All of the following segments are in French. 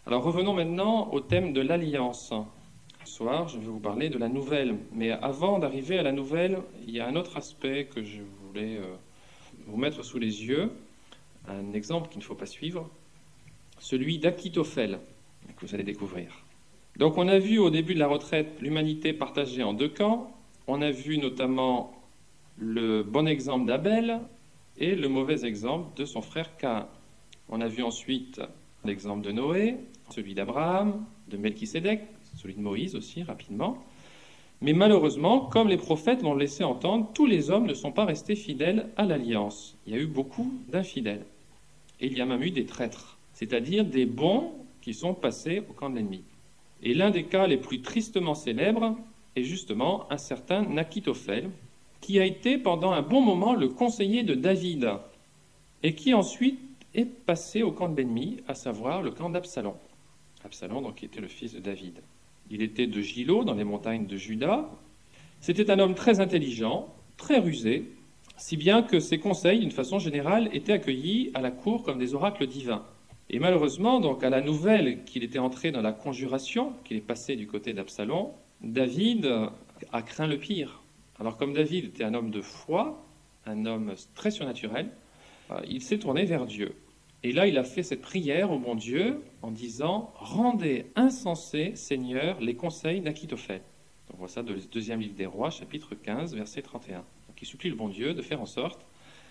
Alors revenons maintenant au thème de l'alliance. Ce soir, je vais vous parler de la nouvelle. Mais avant d'arriver à la nouvelle, il y a un autre aspect que je voulais vous mettre sous les yeux, un exemple qu'il ne faut pas suivre, celui d'Achitophel, que vous allez découvrir. Donc on a vu au début de la retraite l'humanité partagée en deux camps. On a vu notamment le bon exemple d'Abel et le mauvais exemple de son frère Caïn. On a vu ensuite l'exemple de Noé, celui d'Abraham, de Melchisédek, celui de Moïse aussi, rapidement. Mais malheureusement, comme les prophètes l'ont laissé entendre, tous les hommes ne sont pas restés fidèles à l'alliance. Il y a eu beaucoup d'infidèles. Et il y a même eu des traîtres, c'est-à-dire des bons qui sont passés au camp de l'ennemi. Et l'un des cas les plus tristement célèbres est justement un certain Achitophel, qui a été pendant un bon moment le conseiller de David, et qui ensuite est passé au camp de l'ennemi, à savoir le camp d'Absalom. Absalom, donc, qui était le fils de David. Il était de Gilo, dans les montagnes de Juda. C'était un homme très intelligent, très rusé, si bien que ses conseils, d'une façon générale, étaient accueillis à la cour comme des oracles divins. Et malheureusement, donc, à la nouvelle qu'il était entré dans la conjuration, qu'il est passé du côté d'Absalom, David a craint le pire. Alors, comme David était un homme de foi, un homme très surnaturel, il s'est tourné vers Dieu. Et là, il a fait cette prière au bon Dieu en disant « Rendez insensés, Seigneur, les conseils d'Achitophel ». On voit ça dans le deuxième livre des Rois, chapitre 15, verset 31. Donc, il supplie le bon Dieu de faire en sorte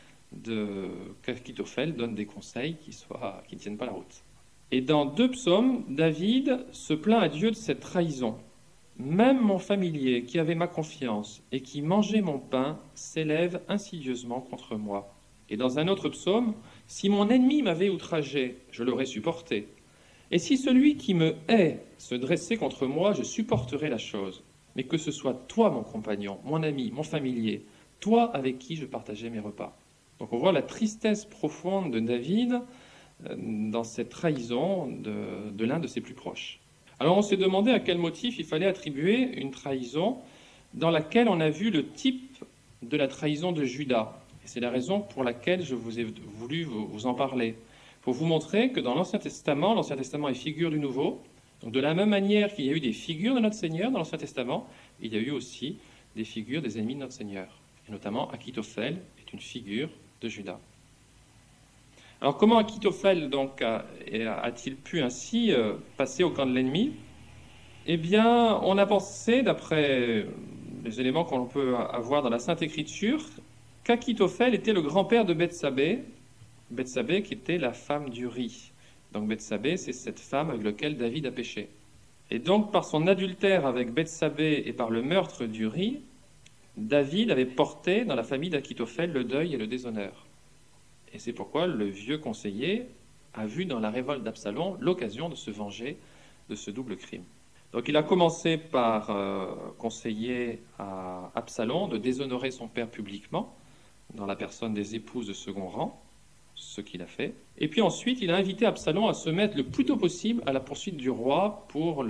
qu'Achitophel donne des conseils qui ne tiennent pas la route. Et dans 2 psaumes, David se plaint à Dieu de cette trahison. « Même mon familier, qui avait ma confiance et qui mangeait mon pain, s'élève insidieusement contre moi. » Et dans un autre psaume, « Si mon ennemi m'avait outragé, je l'aurais supporté. Et si celui qui me hait se dressait contre moi, je supporterais la chose. Mais que ce soit toi, mon compagnon, mon ami, mon familier, toi avec qui je partageais mes repas. » Donc on voit la tristesse profonde de David dans cette trahison de l'un de ses plus proches. Alors on s'est demandé à quel motif il fallait attribuer une trahison dans laquelle on a vu le type de la trahison de Judas. C'est la raison pour laquelle je vous ai voulu vous en parler. Pour vous montrer que dans l'Ancien Testament est figure du Nouveau. Donc de la même manière qu'il y a eu des figures de notre Seigneur dans l'Ancien Testament, il y a eu aussi des figures des ennemis de notre Seigneur. Et notamment Achitophel est une figure de Judas. Alors comment Achitophel donc a-t-il pu ainsi passer au camp de l'ennemi? Eh bien, on a pensé, d'après les éléments qu'on peut avoir dans la Sainte Écriture, qu'Achitophel était le grand-père de Bethsabée, Bethsabée qui était la femme d'Uri. Donc Bethsabée, c'est cette femme avec laquelle David a péché. Et donc par son adultère avec Bethsabée et par le meurtre d'Uri, David avait porté dans la famille d'Achitophel le deuil et le déshonneur. Et c'est pourquoi le vieux conseiller a vu dans la révolte d'Absalom l'occasion de se venger de ce double crime. Donc il a commencé par conseiller à Absalom de déshonorer son père publiquement, dans la personne des épouses de second rang, ce qu'il a fait. Et puis ensuite, il a invité Absalom à se mettre le plus tôt possible à la poursuite du roi pour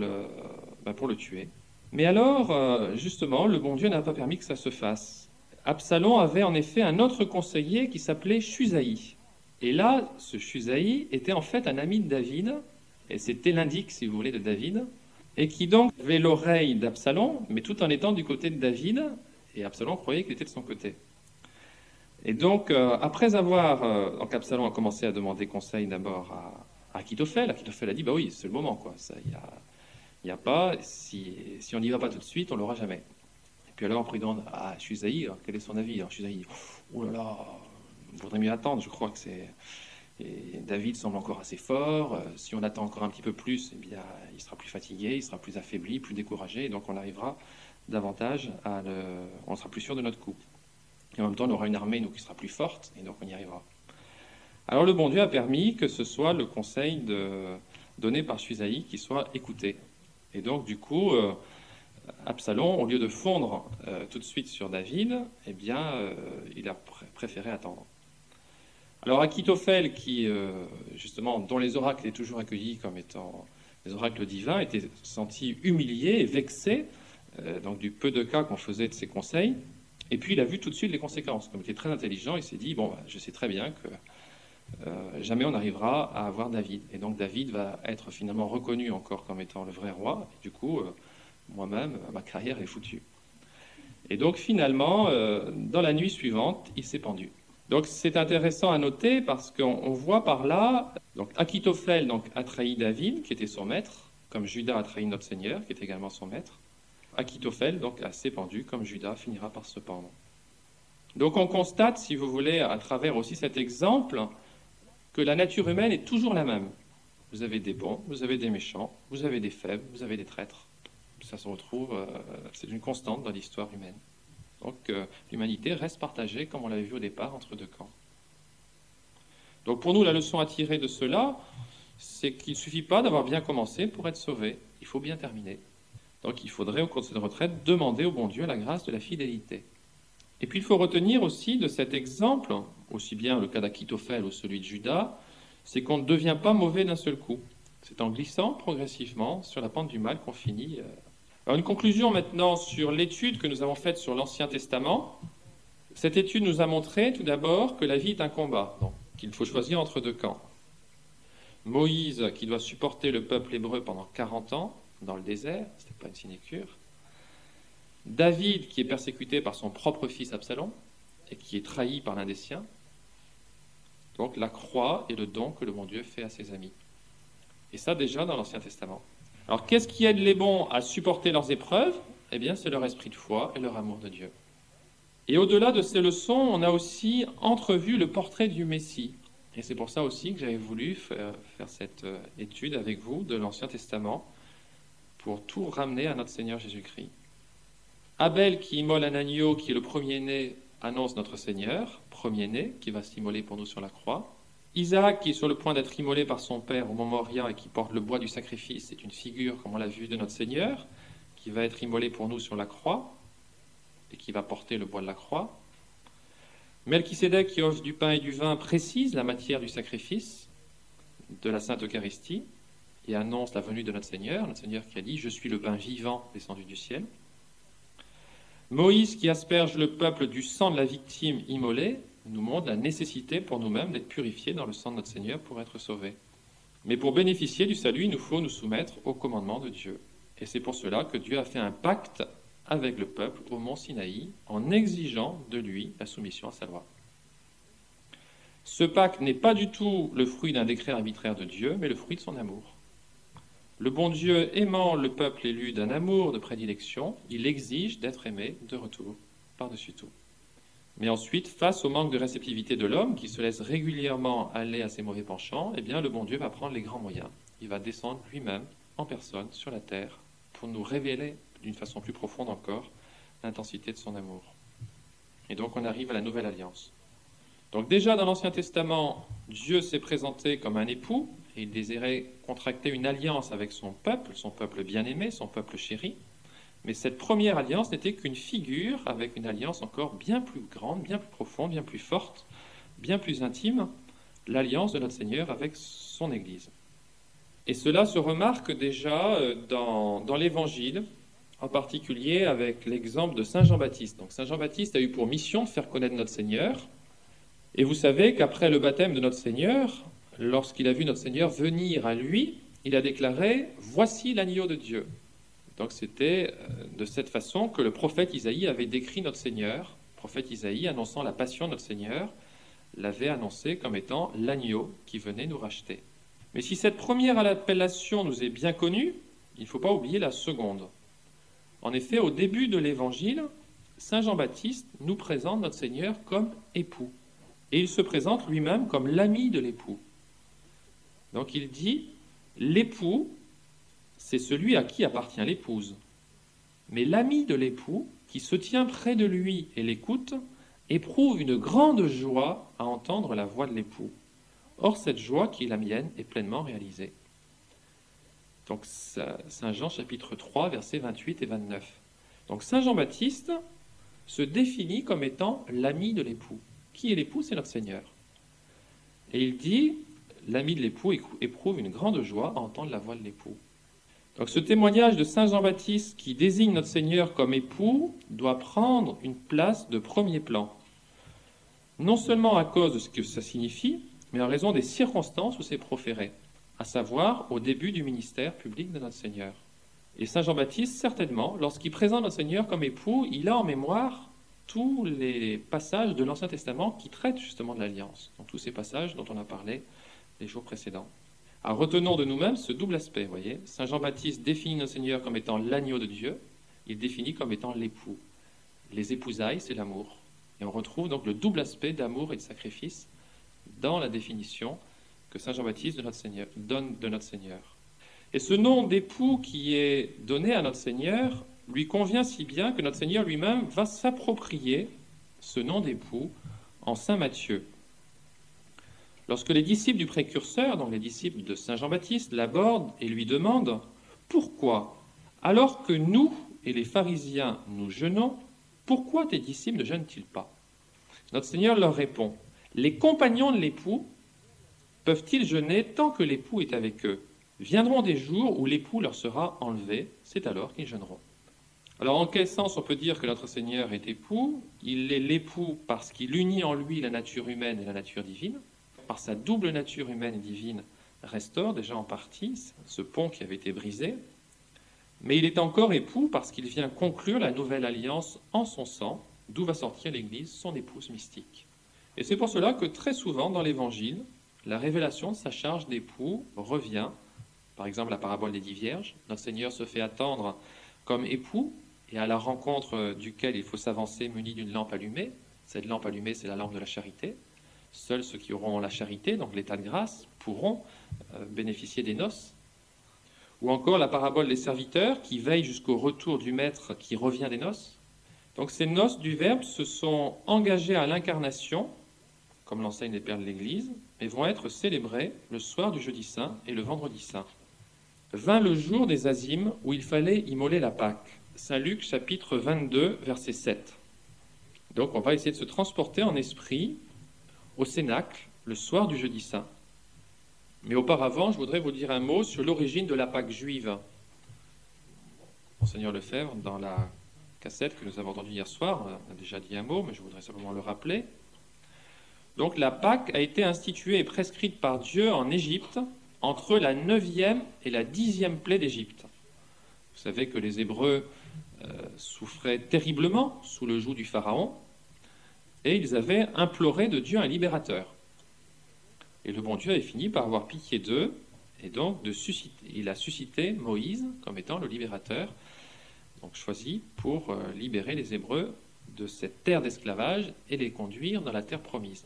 le tuer. Mais alors, justement, le bon Dieu n'a pas permis que ça se fasse. Absalom avait en effet un autre conseiller qui s'appelait Chusaï. Et là, ce Chusaï était en fait un ami de David, et c'était l'indique, si vous voulez, de David, et qui donc avait l'oreille d'Absalom, mais tout en étant du côté de David, et Absalom croyait qu'il était de son côté. Et donc, après avoir... donc Absalom a commencé à demander conseil d'abord à Achitophel. Achitophel a dit, bah oui, c'est le moment, quoi. Il n'y a pas, si on n'y va pas tout de suite, on ne l'aura jamais. Et puis alors, après, il demande à Chusaï, quel est son avis? Alors Chusaï, oh là là, il vaudrait mieux attendre, je crois que c'est... Et David semble encore assez fort. Si on attend encore un petit peu plus, eh bien, il sera plus fatigué, il sera plus affaibli, plus découragé, et donc on arrivera davantage on sera plus sûr de notre coup. Et en même temps, on aura une armée qui sera plus forte, et donc on y arrivera. Alors le bon Dieu a permis que ce soit le conseil donné par Chusaï qui soit écouté. Et donc du coup, Absalom, au lieu de fondre tout de suite sur David, eh bien, il a préféré attendre. Alors Achitophel, justement, dont les oracles étaient toujours accueillis comme étant des oracles divins, était senti humilié et vexé donc du peu de cas qu'on faisait de ses conseils. Et puis il a vu tout de suite les conséquences. Comme il était très intelligent, il s'est dit, bon, je sais très bien que jamais on n'arrivera à avoir David. Et donc David va être finalement reconnu encore comme étant le vrai roi. Et du coup, moi-même, ma carrière est foutue. Et donc finalement, dans la nuit suivante, il s'est pendu. Donc c'est intéressant à noter parce qu'on voit par là, donc Achitophel donc, a trahi David, qui était son maître, comme Judas a trahi notre Seigneur, qui est également son maître. Achitophel donc s'est pendu, comme Judas finira par se pendre. Donc on constate, si vous voulez, à travers aussi cet exemple, que la nature humaine est toujours la même. Vous avez des bons, vous avez des méchants, vous avez des faibles, vous avez des traîtres. Ça se retrouve, c'est une constante dans l'histoire humaine. Donc l'humanité reste partagée, comme on l'avait vu au départ, entre deux camps. Donc pour nous, la leçon à tirer de cela, c'est qu'il ne suffit pas d'avoir bien commencé pour être sauvé. Il faut bien terminer. Donc il faudrait, au cours de cette retraite, demander au bon Dieu la grâce de la fidélité. Et puis il faut retenir aussi de cet exemple, aussi bien le cas d'Achitophel ou celui de Judas, c'est qu'on ne devient pas mauvais d'un seul coup. C'est en glissant progressivement sur la pente du mal qu'on finit. Alors une conclusion maintenant sur l'étude que nous avons faite sur l'Ancien Testament. Cette étude nous a montré tout d'abord que la vie est un combat, donc qu'il faut choisir entre deux camps. Moïse qui doit supporter le peuple hébreu pendant 40 ans dans le désert, ce n'était pas une sinécure. David qui est persécuté par son propre fils Absalom et qui est trahi par l'un des siens. Donc la croix est le don que le bon Dieu fait à ses amis. Et ça déjà dans l'Ancien Testament. Alors qu'est-ce qui aide les bons à supporter leurs épreuves? Eh bien c'est leur esprit de foi et leur amour de Dieu. Et au-delà de ces leçons, on a aussi entrevu le portrait du Messie. Et c'est pour ça aussi que j'avais voulu faire cette étude avec vous de l'Ancien Testament pour tout ramener à notre Seigneur Jésus-Christ. Abel qui immole un agneau qui est le premier-né annonce notre Seigneur, premier-né, qui va s'immoler pour nous sur la croix. Isaac qui est sur le point d'être immolé par son père au mont Moria et qui porte le bois du sacrifice, c'est une figure, comme on l'a vu, de notre Seigneur, qui va être immolé pour nous sur la croix et qui va porter le bois de la croix. Melchisédek qui offre du pain et du vin précise la matière du sacrifice de la Sainte Eucharistie et annonce la venue de notre Seigneur qui a dit « Je suis le pain vivant descendu du ciel ». Moïse qui asperge le peuple du sang de la victime immolée nous montre la nécessité pour nous-mêmes d'être purifiés dans le sang de notre Seigneur pour être sauvés. Mais pour bénéficier du salut, il nous faut nous soumettre au commandement de Dieu. Et c'est pour cela que Dieu a fait un pacte avec le peuple au mont Sinaï en exigeant de lui la soumission à sa loi. Ce pacte n'est pas du tout le fruit d'un décret arbitraire de Dieu, mais le fruit de son amour. Le bon Dieu aimant le peuple élu d'un amour de prédilection, il exige d'être aimé de retour, par-dessus tout. Mais ensuite, face au manque de réceptivité de l'homme, qui se laisse régulièrement aller à ses mauvais penchants, eh bien le bon Dieu va prendre les grands moyens. Il va descendre lui-même, en personne, sur la terre, pour nous révéler d'une façon plus profonde encore l'intensité de son amour. Et donc on arrive à la nouvelle alliance. Donc déjà dans l'Ancien Testament, Dieu s'est présenté comme un époux, et il désirait contracter une alliance avec son peuple bien-aimé, son peuple chéri. Mais cette première alliance n'était qu'une figure avec une alliance encore bien plus grande, bien plus profonde, bien plus forte, bien plus intime, l'alliance de notre Seigneur avec son Église. Et cela se remarque déjà dans l'Évangile, en particulier avec l'exemple de Saint Jean-Baptiste. Donc Saint Jean-Baptiste a eu pour mission de faire connaître notre Seigneur. Et vous savez qu'après le baptême de notre Seigneur, lorsqu'il a vu notre Seigneur venir à lui, il a déclaré « Voici l'agneau de Dieu ». Donc c'était de cette façon que le prophète Isaïe avait décrit notre Seigneur. Le prophète Isaïe, annonçant la passion de notre Seigneur, l'avait annoncé comme étant l'agneau qui venait nous racheter. Mais si cette première appellation nous est bien connue, il ne faut pas oublier la seconde. En effet, au début de l'Évangile, Saint Jean-Baptiste nous présente notre Seigneur comme époux. Et il se présente lui-même comme l'ami de l'époux. Donc il dit, l'époux, c'est celui à qui appartient l'épouse. Mais l'ami de l'époux, qui se tient près de lui et l'écoute, éprouve une grande joie à entendre la voix de l'époux. Or, cette joie qui est la mienne est pleinement réalisée. Donc, Saint Jean, chapitre 3, versets 28 et 29. Donc, Saint Jean-Baptiste se définit comme étant l'ami de l'époux. Qui est l'époux? C'est notre Seigneur. Et il dit, l'ami de l'époux éprouve une grande joie à entendre la voix de l'époux. Donc ce témoignage de Saint Jean-Baptiste qui désigne notre Seigneur comme époux doit prendre une place de premier plan. Non seulement à cause de ce que ça signifie, mais en raison des circonstances où c'est proféré, à savoir au début du ministère public de notre Seigneur. Et Saint Jean-Baptiste, certainement, lorsqu'il présente notre Seigneur comme époux, il a en mémoire tous les passages de l'Ancien Testament qui traitent justement de l'alliance, donc tous ces passages dont on a parlé les jours précédents. Alors retenons de nous-mêmes ce double aspect, vous voyez. Saint Jean-Baptiste définit notre Seigneur comme étant l'agneau de Dieu, il définit comme étant l'époux. Les épousailles, c'est l'amour. Et on retrouve donc le double aspect d'amour et de sacrifice dans la définition que Saint Jean-Baptiste donne de notre Seigneur. Et ce nom d'époux qui est donné à notre Seigneur lui convient si bien que notre Seigneur lui-même va s'approprier ce nom d'époux en Saint Matthieu. Lorsque les disciples du précurseur, donc les disciples de Saint Jean-Baptiste, l'abordent et lui demandent « Pourquoi, alors que nous et les pharisiens nous jeûnons, pourquoi tes disciples ne jeûnent-ils pas ?» Notre Seigneur leur répond « Les compagnons de l'époux peuvent-ils jeûner tant que l'époux est avec eux ? Viendront des jours où l'époux leur sera enlevé, c'est alors qu'ils jeûneront. » Alors en quel sens on peut dire que notre Seigneur est époux? Il est l'époux parce qu'il unit en lui la nature humaine et la nature divine. Par sa double nature humaine et divine, restaure déjà en partie ce pont qui avait été brisé. Mais il est encore époux parce qu'il vient conclure la nouvelle alliance en son sang, d'où va sortir l'Église, son épouse mystique. Et c'est pour cela que très souvent dans l'Évangile, la révélation de sa charge d'époux revient. Par exemple, la parabole des 10 vierges. Notre Seigneur se fait attendre comme époux et à la rencontre duquel il faut s'avancer muni d'une lampe allumée. Cette lampe allumée, c'est la lampe de la charité. Seuls ceux qui auront la charité, donc l'état de grâce, pourront bénéficier des noces. Ou encore la parabole des serviteurs qui veillent jusqu'au retour du maître qui revient des noces. Donc ces noces du Verbe se sont engagées à l'incarnation, comme l'enseignent les pères de l'Église, mais vont être célébrées le soir du jeudi saint et le vendredi saint. Vint le jour des azymes où il fallait immoler la Pâque. Saint Luc chapitre 22, verset 7. Donc on va essayer de se transporter en esprit au Cénacle le soir du jeudi saint. Mais auparavant, je voudrais vous dire un mot sur l'origine de la Pâque juive. Monseigneur Lefebvre, dans la cassette que nous avons entendue hier soir, a déjà dit un mot, mais je voudrais simplement le rappeler. Donc la Pâque a été instituée et prescrite par Dieu en Égypte entre la 9e et la 10e plaie d'Égypte. Vous savez que les Hébreux souffraient terriblement sous le joug du Pharaon et ils avaient imploré de Dieu un libérateur. Et le bon Dieu avait fini par avoir pitié d'eux, et donc il a suscité Moïse comme étant le libérateur, donc choisi pour libérer les Hébreux de cette terre d'esclavage et les conduire dans la terre promise.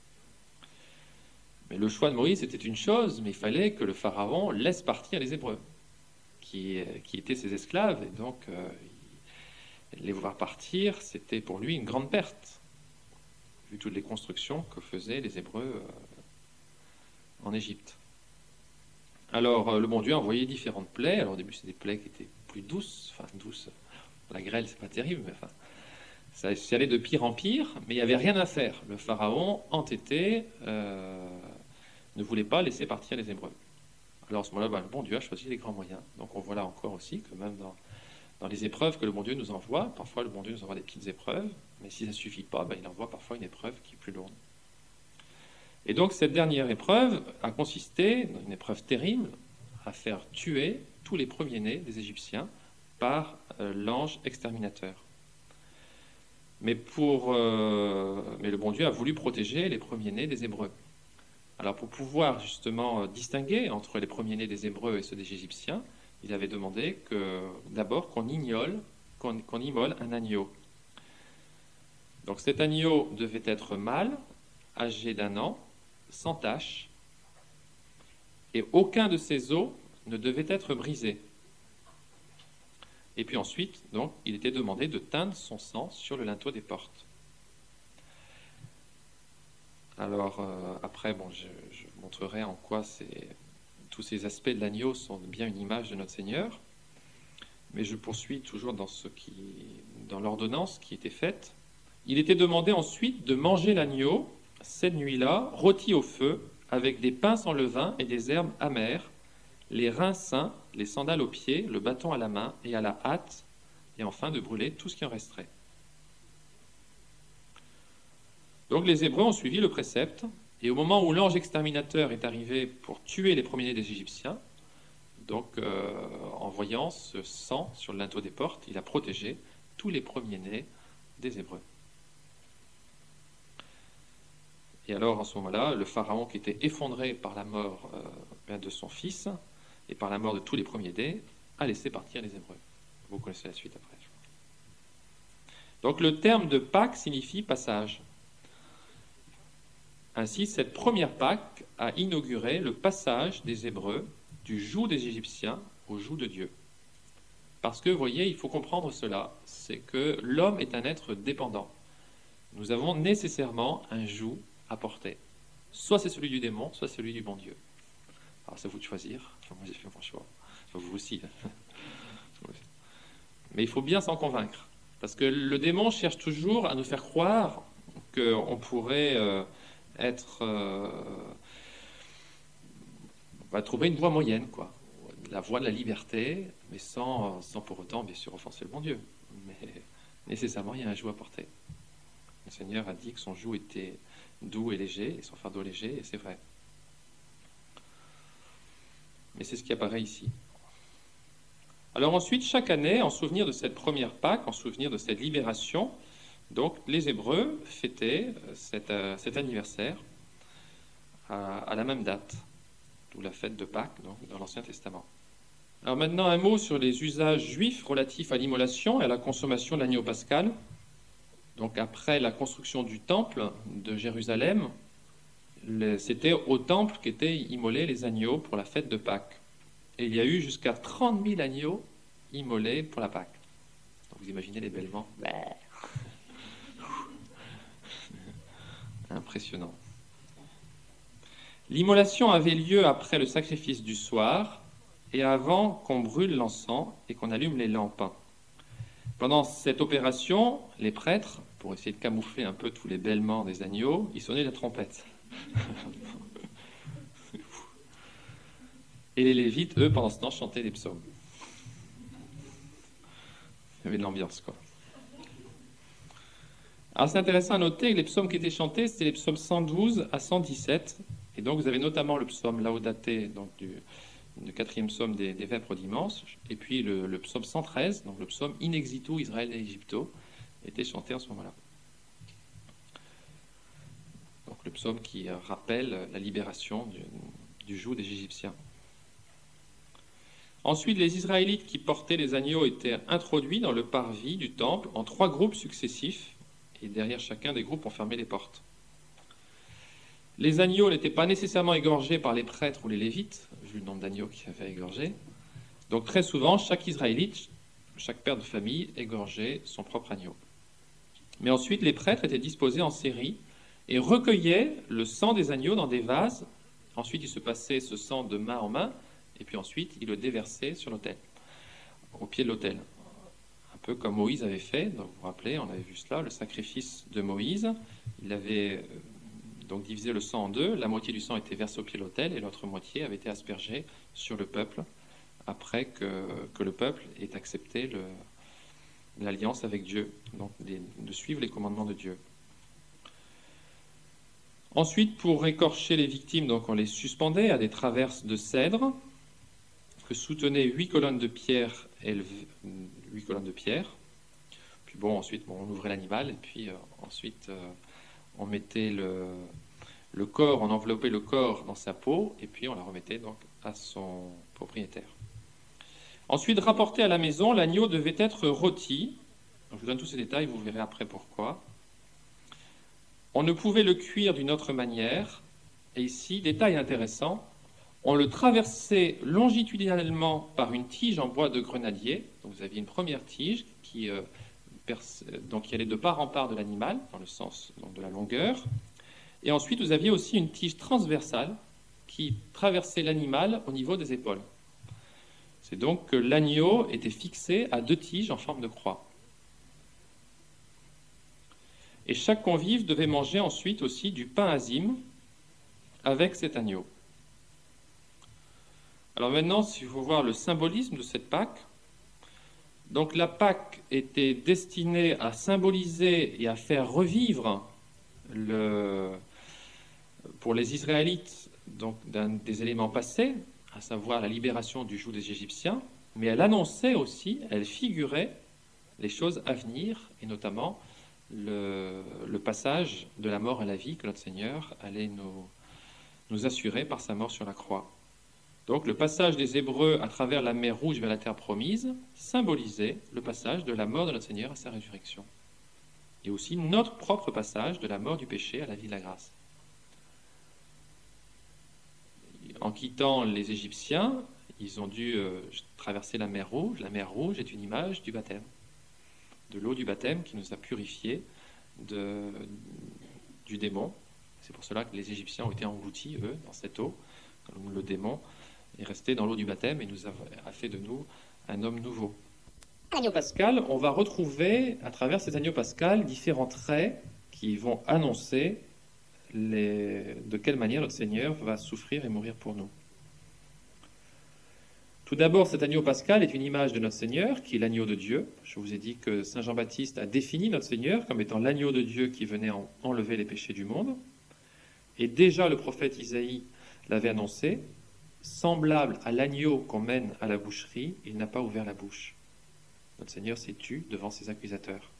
Mais le choix de Moïse était une chose, mais il fallait que le Pharaon laisse partir les Hébreux, qui étaient ses esclaves, et donc les voir partir, c'était pour lui une grande perte, vu toutes les constructions que faisaient les Hébreux en Égypte. Alors le bon Dieu a envoyé différentes plaies. Alors au début c'était des plaies qui étaient plus douces, la grêle c'est pas terrible, mais ça allait de pire en pire, mais il n'y avait rien à faire. Le Pharaon, entêté, ne voulait pas laisser partir les Hébreux. Alors à ce moment-là, le bon Dieu a choisi les grands moyens. Donc on voit là encore aussi que même dans les épreuves que le bon Dieu nous envoie, parfois le bon Dieu nous envoie des petites épreuves, mais si ça ne suffit pas, il envoie parfois une épreuve qui est plus lourde. Et donc cette dernière épreuve a consisté, dans une épreuve terrible, à faire tuer tous les premiers-nés des Égyptiens par l'ange exterminateur. Mais le bon Dieu a voulu protéger les premiers-nés des Hébreux. Alors pour pouvoir justement distinguer entre les premiers-nés des Hébreux et ceux des Égyptiens, il avait demandé d'abord qu'on immole un agneau. Donc cet agneau devait être mâle, âgé d'1 an, sans tache, et aucun de ses os ne devait être brisé. Et puis ensuite, donc, il était demandé de teindre son sang sur le linteau des portes. Alors, après, je montrerai en quoi tous ces aspects de l'agneau sont bien une image de notre Seigneur, mais je poursuis toujours dans l'ordonnance qui était faite. Il était demandé ensuite de manger l'agneau cette nuit-là, rôti au feu, avec des pains sans levain et des herbes amères, les reins sains, les sandales aux pieds, le bâton à la main et à la hâte, et enfin de brûler tout ce qui en resterait. Donc les Hébreux ont suivi le précepte, Et au moment où l'ange exterminateur est arrivé pour tuer les premiers-nés des Égyptiens, donc en voyant ce sang sur le linteau des portes, il a protégé tous les premiers-nés des Hébreux. Et alors, en ce moment-là, le pharaon qui était effondré par la mort de son fils et par la mort de tous les premiers-nés a laissé partir les Hébreux. Vous connaissez la suite après. Donc le terme de Pâques signifie passage. Ainsi, cette première Pâque a inauguré le passage des Hébreux du joug des Égyptiens au joug de Dieu. Parce que, vous voyez, il faut comprendre cela, c'est que l'homme est un être dépendant. Nous avons nécessairement un joug à porter. Soit c'est celui du démon, soit celui du bon Dieu. Alors c'est à vous de choisir. Enfin, moi j'ai fait mon choix. Enfin, vous aussi. Mais il faut bien s'en convaincre. Parce que le démon cherche toujours à nous faire croire qu'on pourrait trouver une voie moyenne, quoi. La voie de la liberté, mais sans pour autant, bien sûr, offenser le bon Dieu. Mais nécessairement, il y a un joug à porter. Le Seigneur a dit que son joug était doux et léger, et son fardeau léger, et c'est vrai. Mais c'est ce qui apparaît ici. Alors ensuite, chaque année, en souvenir de cette première Pâque, en souvenir de cette libération, donc les Hébreux fêtaient cet anniversaire à la même date, d'où la fête de Pâques donc, dans l'Ancien Testament. Alors maintenant, un mot sur les usages juifs relatifs à l'immolation et à la consommation de l'agneau pascal. Donc après la construction du temple de Jérusalem, c'était au temple qu'étaient immolés les agneaux pour la fête de Pâques. Et il y a eu jusqu'à 30 000 agneaux immolés pour la Pâque. Donc vous imaginez les bêlements. Impressionnant. L'immolation avait lieu après le sacrifice du soir et avant qu'on brûle l'encens et qu'on allume les lampes. Pendant cette opération, les prêtres, pour essayer de camoufler un peu tous les bêlements des agneaux, ils sonnaient la trompette. Et les Lévites, eux, pendant ce temps, chantaient des psaumes. Il y avait de l'ambiance, quoi. Alors c'est intéressant à noter que les psaumes qui étaient chantés, c'était les psaumes 112 à 117. Et donc vous avez notamment le psaume Laudate, donc le quatrième psaume des Vêpres dimanche, et puis le psaume 113, donc le psaume In exitu Israël et Egypto, était chanté à ce moment-là. Donc le psaume qui rappelle la libération du joug des Égyptiens. Ensuite, les Israélites qui portaient les agneaux étaient introduits dans le parvis du temple en 3 groupes successifs, et derrière chacun des groupes on fermait les portes. Les agneaux n'étaient pas nécessairement égorgés par les prêtres ou les lévites, vu le nombre d'agneaux qui avaient égorgé. Donc très souvent, chaque Israélite, chaque père de famille, égorgeait son propre agneau. Mais ensuite, les prêtres étaient disposés en série et recueillaient le sang des agneaux dans des vases. Ensuite, il se passait ce sang de main en main, et puis ensuite, il le déversait sur l'autel, au pied de l'autel. Un peu comme Moïse avait fait, donc vous vous rappelez, on avait vu cela, le sacrifice de Moïse. Il avait donc divisé le sang en 2, la moitié du sang était versée au pied de l'autel, et l'autre moitié avait été aspergée sur le peuple, après que le peuple ait accepté l'alliance avec Dieu, donc de suivre les commandements de Dieu. Ensuite, pour écorcher les victimes, donc on les suspendait à des traverses de cèdre que soutenaient 8 colonnes de pierre. 8 colonnes de pierre. Puis bon, ensuite, on ouvrait l'animal, et puis ensuite, on mettait le corps, on enveloppait le corps dans sa peau, et puis on la remettait donc à son propriétaire. Ensuite, rapporté à la maison, l'agneau devait être rôti. Je vous donne tous ces détails, vous verrez après pourquoi. On ne pouvait le cuire d'une autre manière. Et ici, détail intéressant, on le traversait longitudinalement par une tige en bois de grenadier. Donc vous aviez une première tige qui allait de part en part de l'animal, dans le sens donc, de la longueur. Et ensuite, vous aviez aussi une tige transversale qui traversait l'animal au niveau des épaules. C'est donc que l'agneau était fixé à 2 tiges en forme de croix. Et chaque convive devait manger ensuite aussi du pain azime avec cet agneau. Alors maintenant, si vous voulez voir le symbolisme de cette Pâque, donc la Pâque était destinée à symboliser et à faire revivre pour les Israélites donc d'un des éléments passés, à savoir la libération du joug des Égyptiens, mais elle annonçait aussi, elle figurait les choses à venir, et notamment le passage de la mort à la vie que notre Seigneur allait nous assurer par sa mort sur la croix. Donc le passage des Hébreux à travers la mer Rouge vers la terre promise symbolisait le passage de la mort de notre Seigneur à sa résurrection. Et aussi notre propre passage de la mort du péché à la vie de la grâce. En quittant les Égyptiens, ils ont dû traverser la mer Rouge. La mer Rouge est une image du baptême, de l'eau du baptême qui nous a purifiés du démon. C'est pour cela que les Égyptiens ont été engloutis, eux, dans cette eau, comme le démon est resté dans l'eau du baptême et nous a fait de nous un homme nouveau. L'agneau pascal, on va retrouver à travers cet agneau pascal différents traits qui vont annoncer de quelle manière notre Seigneur va souffrir et mourir pour nous. Tout d'abord, cet agneau pascal est une image de notre Seigneur, qui est l'agneau de Dieu. Je vous ai dit que Saint Jean-Baptiste a défini notre Seigneur comme étant l'agneau de Dieu qui venait enlever les péchés du monde. Et déjà le prophète Isaïe l'avait annoncé, semblable à l'agneau qu'on mène à la boucherie, il n'a pas ouvert la bouche. Notre Seigneur s'est tu devant ses accusateurs.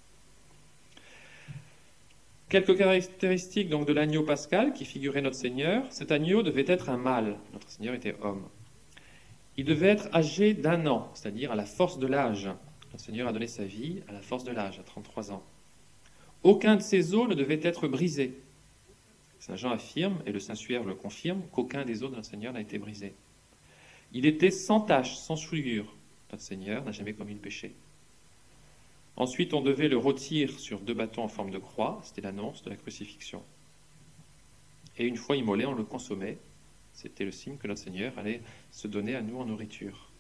Quelques caractéristiques donc de l'agneau pascal qui figurait notre Seigneur. Cet agneau devait être un mâle. Notre Seigneur était homme. Il devait être âgé d'1 an, c'est-à-dire à la force de l'âge. Notre Seigneur a donné sa vie à la force de l'âge, à 33 ans. Aucun de ses os ne devait être brisé. Saint Jean affirme, et le Saint-Suaire le confirme, qu'aucun des os de notre Seigneur n'a été brisé. Il était sans tache, sans souillure. Notre Seigneur n'a jamais commis le péché. Ensuite, on devait le rôtir sur 2 bâtons en forme de croix, c'était l'annonce de la crucifixion. Et une fois immolé, on le consommait. C'était le signe que notre Seigneur allait se donner à nous en nourriture.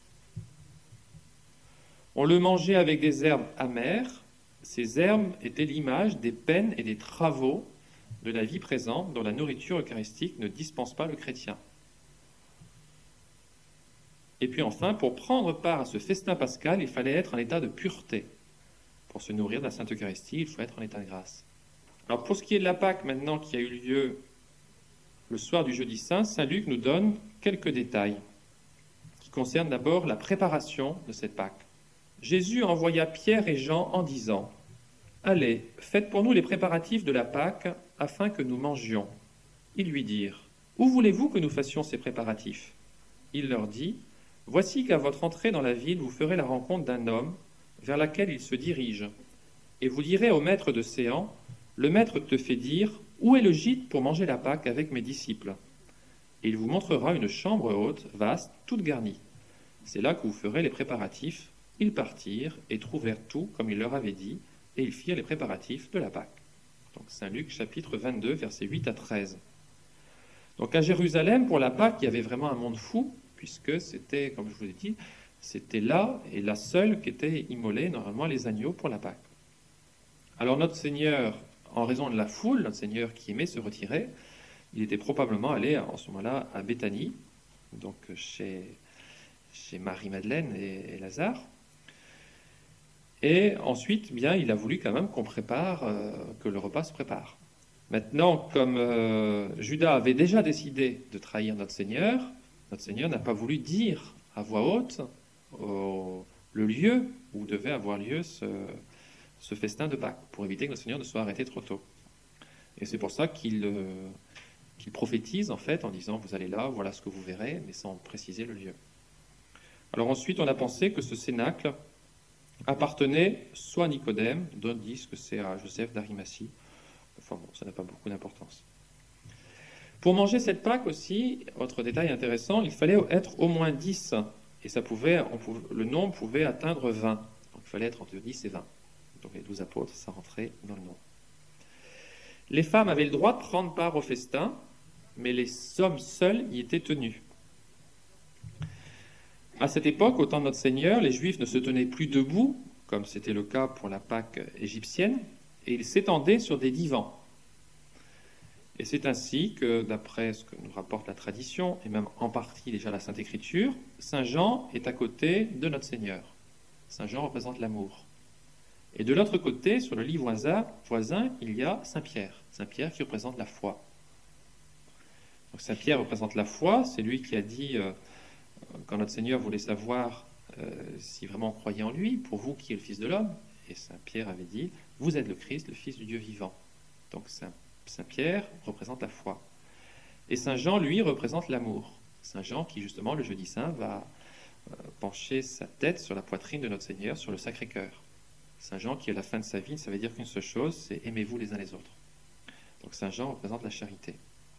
On le mangeait avec des herbes amères. Ces herbes étaient l'image des peines et des travaux de la vie présente dont la nourriture eucharistique ne dispense pas le chrétien. Et puis enfin, pour prendre part à ce festin pascal, il fallait être en état de pureté. Pour se nourrir de la Sainte Eucharistie, il faut être en état de grâce. Alors pour ce qui est de la Pâque maintenant qui a eu lieu le soir du jeudi saint, saint Luc nous donne quelques détails qui concernent d'abord la préparation de cette Pâque. Jésus envoya Pierre et Jean en disant « Allez, faites pour nous les préparatifs de la Pâque afin que nous mangions. » Ils lui dirent « Où voulez-vous que nous fassions ces préparatifs ?» Il leur dit « Voici qu'à votre entrée dans la ville, vous ferez la rencontre d'un homme vers laquelle il se dirige. Et vous direz au maître de séance, le maître te fait dire, où est le gîte pour manger la Pâque avec mes disciples? Et il vous montrera une chambre haute, vaste, toute garnie. C'est là que vous ferez les préparatifs. Ils partirent et trouvèrent tout comme il leur avait dit, et ils firent les préparatifs de la Pâque. Donc Saint Luc, chapitre 22, versets 8 à 13. Donc à Jérusalem, pour la Pâque, il y avait vraiment un monde fou, puisque c'était, comme je vous l'ai dit, c'était là et la seule qui était immolée, normalement, les agneaux pour la Pâque. Alors notre Seigneur, en raison de la foule, notre Seigneur qui aimait se retirer, il était probablement allé en ce moment-là à Béthanie, donc chez Marie-Madeleine et Lazare. Et ensuite, bien, il a voulu quand même qu'on prépare, que le repas se prépare. Maintenant, comme Judas avait déjà décidé de trahir notre Seigneur n'a pas voulu dire à voix haute le lieu où devait avoir lieu ce festin de Pâques, pour éviter que notre Seigneur ne soit arrêté trop tôt. Et c'est pour ça qu'il prophétise, en fait, en disant « Vous allez là, voilà ce que vous verrez », mais sans préciser le lieu. Alors ensuite, on a pensé que ce cénacle appartenait soit à Nicodème, d'autres disent que c'est à Joseph d'Arimathie. Enfin bon, ça n'a pas beaucoup d'importance. Pour manger cette Pâque aussi, autre détail intéressant, il fallait être au moins 10, et le nombre pouvait atteindre 20. Donc il fallait être entre 10 et 20. Donc les 12 apôtres, ça rentrait dans le nom. Les femmes avaient le droit de prendre part au festin, mais les hommes seuls y étaient tenus. À cette époque, au temps de notre Seigneur, les Juifs ne se tenaient plus debout, comme c'était le cas pour la Pâque égyptienne, et ils s'étendaient sur des divans. Et c'est ainsi que, d'après ce que nous rapporte la tradition, et même en partie déjà la Sainte Écriture, Saint Jean est à côté de notre Seigneur. Saint Jean représente l'amour. Et de l'autre côté, sur le lit voisin, il y a Saint Pierre. Saint Pierre qui représente la foi. Donc Saint Pierre représente la foi, c'est lui qui a dit, quand notre Seigneur voulait savoir si vraiment on croyait en lui, pour vous qui est le Fils de l'homme, et Saint Pierre avait dit, vous êtes le Christ, le Fils du Dieu vivant. Donc Saint Pierre représente la foi. Et Saint Jean, lui, représente l'amour. Saint Jean qui, justement, le jeudi saint, va pencher sa tête sur la poitrine de notre Seigneur, sur le Sacré-Cœur. Saint Jean qui, à la fin de sa vie, ça veut dire qu'une seule chose, c'est aimez-vous les uns les autres. Donc Saint Jean représente la charité.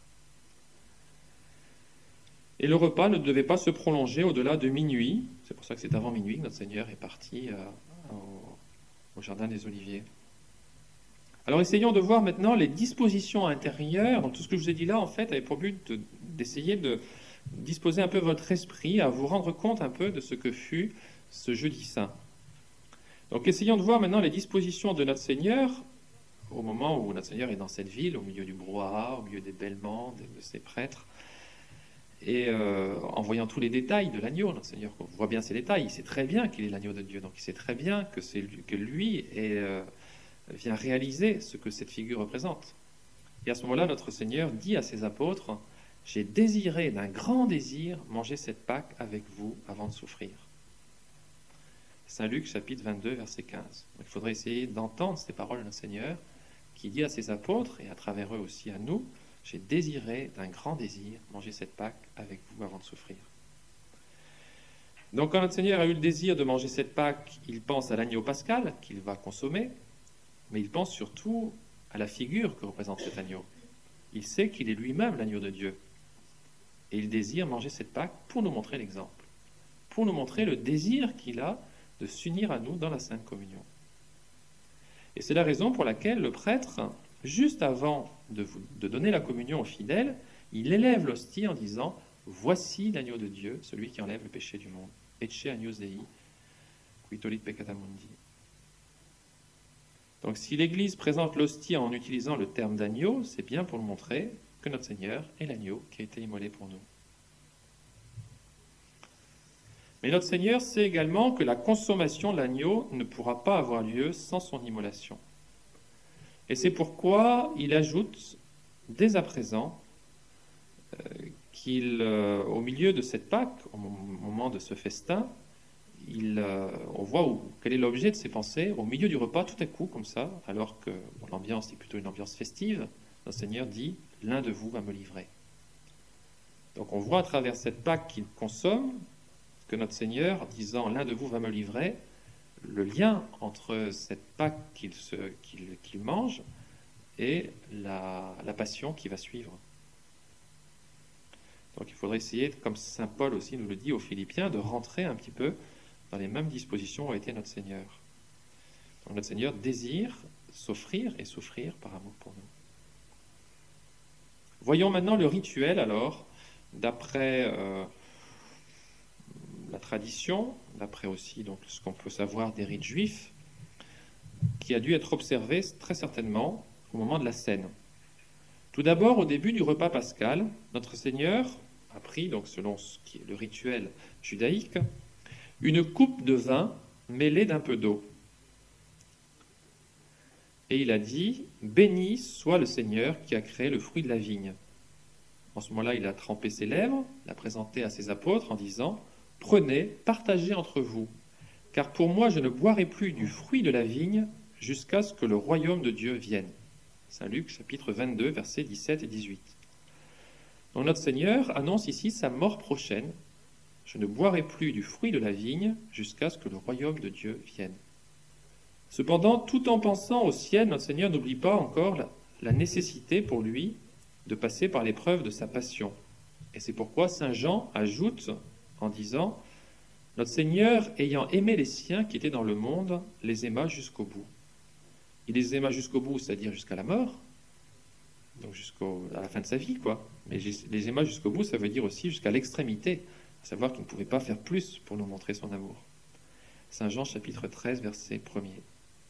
Et le repas ne devait pas se prolonger au-delà de minuit. C'est pour ça que c'est avant minuit que notre Seigneur est parti au Jardin des Oliviers. Alors essayons de voir maintenant les dispositions intérieures. Donc tout ce que je vous ai dit là, en fait, avait pour but d'essayer de disposer un peu votre esprit à vous rendre compte un peu de ce que fut ce jeudi saint. Donc essayons de voir maintenant les dispositions de notre Seigneur au moment où notre Seigneur est dans cette ville, au milieu du brouhaha, au milieu des bêlements, de ses prêtres. Et en voyant tous les détails de l'agneau, notre Seigneur voit bien ces détails, il sait très bien qu'il est l'agneau de Dieu, donc il sait très bien que lui vient réaliser ce que cette figure représente. Et à ce moment-là, notre Seigneur dit à ses apôtres, « J'ai désiré d'un grand désir manger cette Pâque avec vous avant de souffrir. » Saint Luc, chapitre 22, verset 15. Donc, il faudrait essayer d'entendre ces paroles de notre Seigneur qui dit à ses apôtres, et à travers eux aussi à nous, « J'ai désiré d'un grand désir manger cette Pâque avec vous avant de souffrir. » Donc quand notre Seigneur a eu le désir de manger cette Pâque, il pense à l'agneau pascal qu'il va consommer, mais il pense surtout à la figure que représente cet agneau. Il sait qu'il est lui-même l'agneau de Dieu. Et il désire manger cette Pâque pour nous montrer l'exemple, pour nous montrer le désir qu'il a de s'unir à nous dans la Sainte Communion. Et c'est la raison pour laquelle le prêtre, juste avant de donner la communion aux fidèles, il élève l'hostie en disant « Voici l'agneau de Dieu, celui qui enlève le péché du monde. Ecce agnus Dei, qui tollit peccata mundi. » Donc si l'Église présente l'hostie en utilisant le terme d'agneau, c'est bien pour nous montrer que notre Seigneur est l'agneau qui a été immolé pour nous. Mais notre Seigneur sait également que la consommation de l'agneau ne pourra pas avoir lieu sans son immolation. Et c'est pourquoi il ajoute dès à présent au milieu de cette Pâque, au moment de ce festin, on voit quel est l'objet de ses pensées. Au milieu du repas, tout à coup, comme ça, alors que l'ambiance est plutôt une ambiance festive, notre Seigneur dit « L'un de vous va me livrer ». Donc on voit à travers cette Pâque qu'il consomme que notre Seigneur, disant « L'un de vous va me livrer », le lien entre cette Pâque qu'il mange et la passion qui va suivre. Donc il faudrait essayer, comme saint Paul aussi nous le dit aux Philippiens, de rentrer un petit peu dans les mêmes dispositions où a été notre Seigneur. Donc notre Seigneur désire s'offrir et souffrir par amour pour nous. Voyons maintenant le rituel alors, d'après la tradition, d'après aussi donc, ce qu'on peut savoir des rites juifs, qui a dû être observé très certainement au moment de la scène. Tout d'abord, au début du repas pascal, notre Seigneur a pris, donc selon ce qui est le rituel judaïque, une coupe de vin mêlée d'un peu d'eau. Et il a dit « Béni soit le Seigneur qui a créé le fruit de la vigne ». En ce moment-là, il a trempé ses lèvres, l'a présenté à ses apôtres en disant « Prenez, partagez entre vous, car pour moi je ne boirai plus du fruit de la vigne jusqu'à ce que le royaume de Dieu vienne. » Saint Luc, chapitre 22, versets 17 et 18. Donc notre Seigneur annonce ici sa mort prochaine. « Je ne boirai plus du fruit de la vigne jusqu'à ce que le royaume de Dieu vienne. » Cependant, tout en pensant au ciel, notre Seigneur n'oublie pas encore la nécessité pour lui de passer par l'épreuve de sa passion. Et c'est pourquoi saint Jean ajoute en disant « Notre Seigneur, ayant aimé les siens qui étaient dans le monde, les aima jusqu'au bout. » Il les aima jusqu'au bout, c'est-à-dire jusqu'à la mort, donc à la fin de sa vie, quoi. Mais les aima jusqu'au bout, ça veut dire aussi jusqu'à l'extrémité, à savoir qu'il ne pouvait pas faire plus pour nous montrer son amour. Saint Jean, chapitre 13, verset 1er.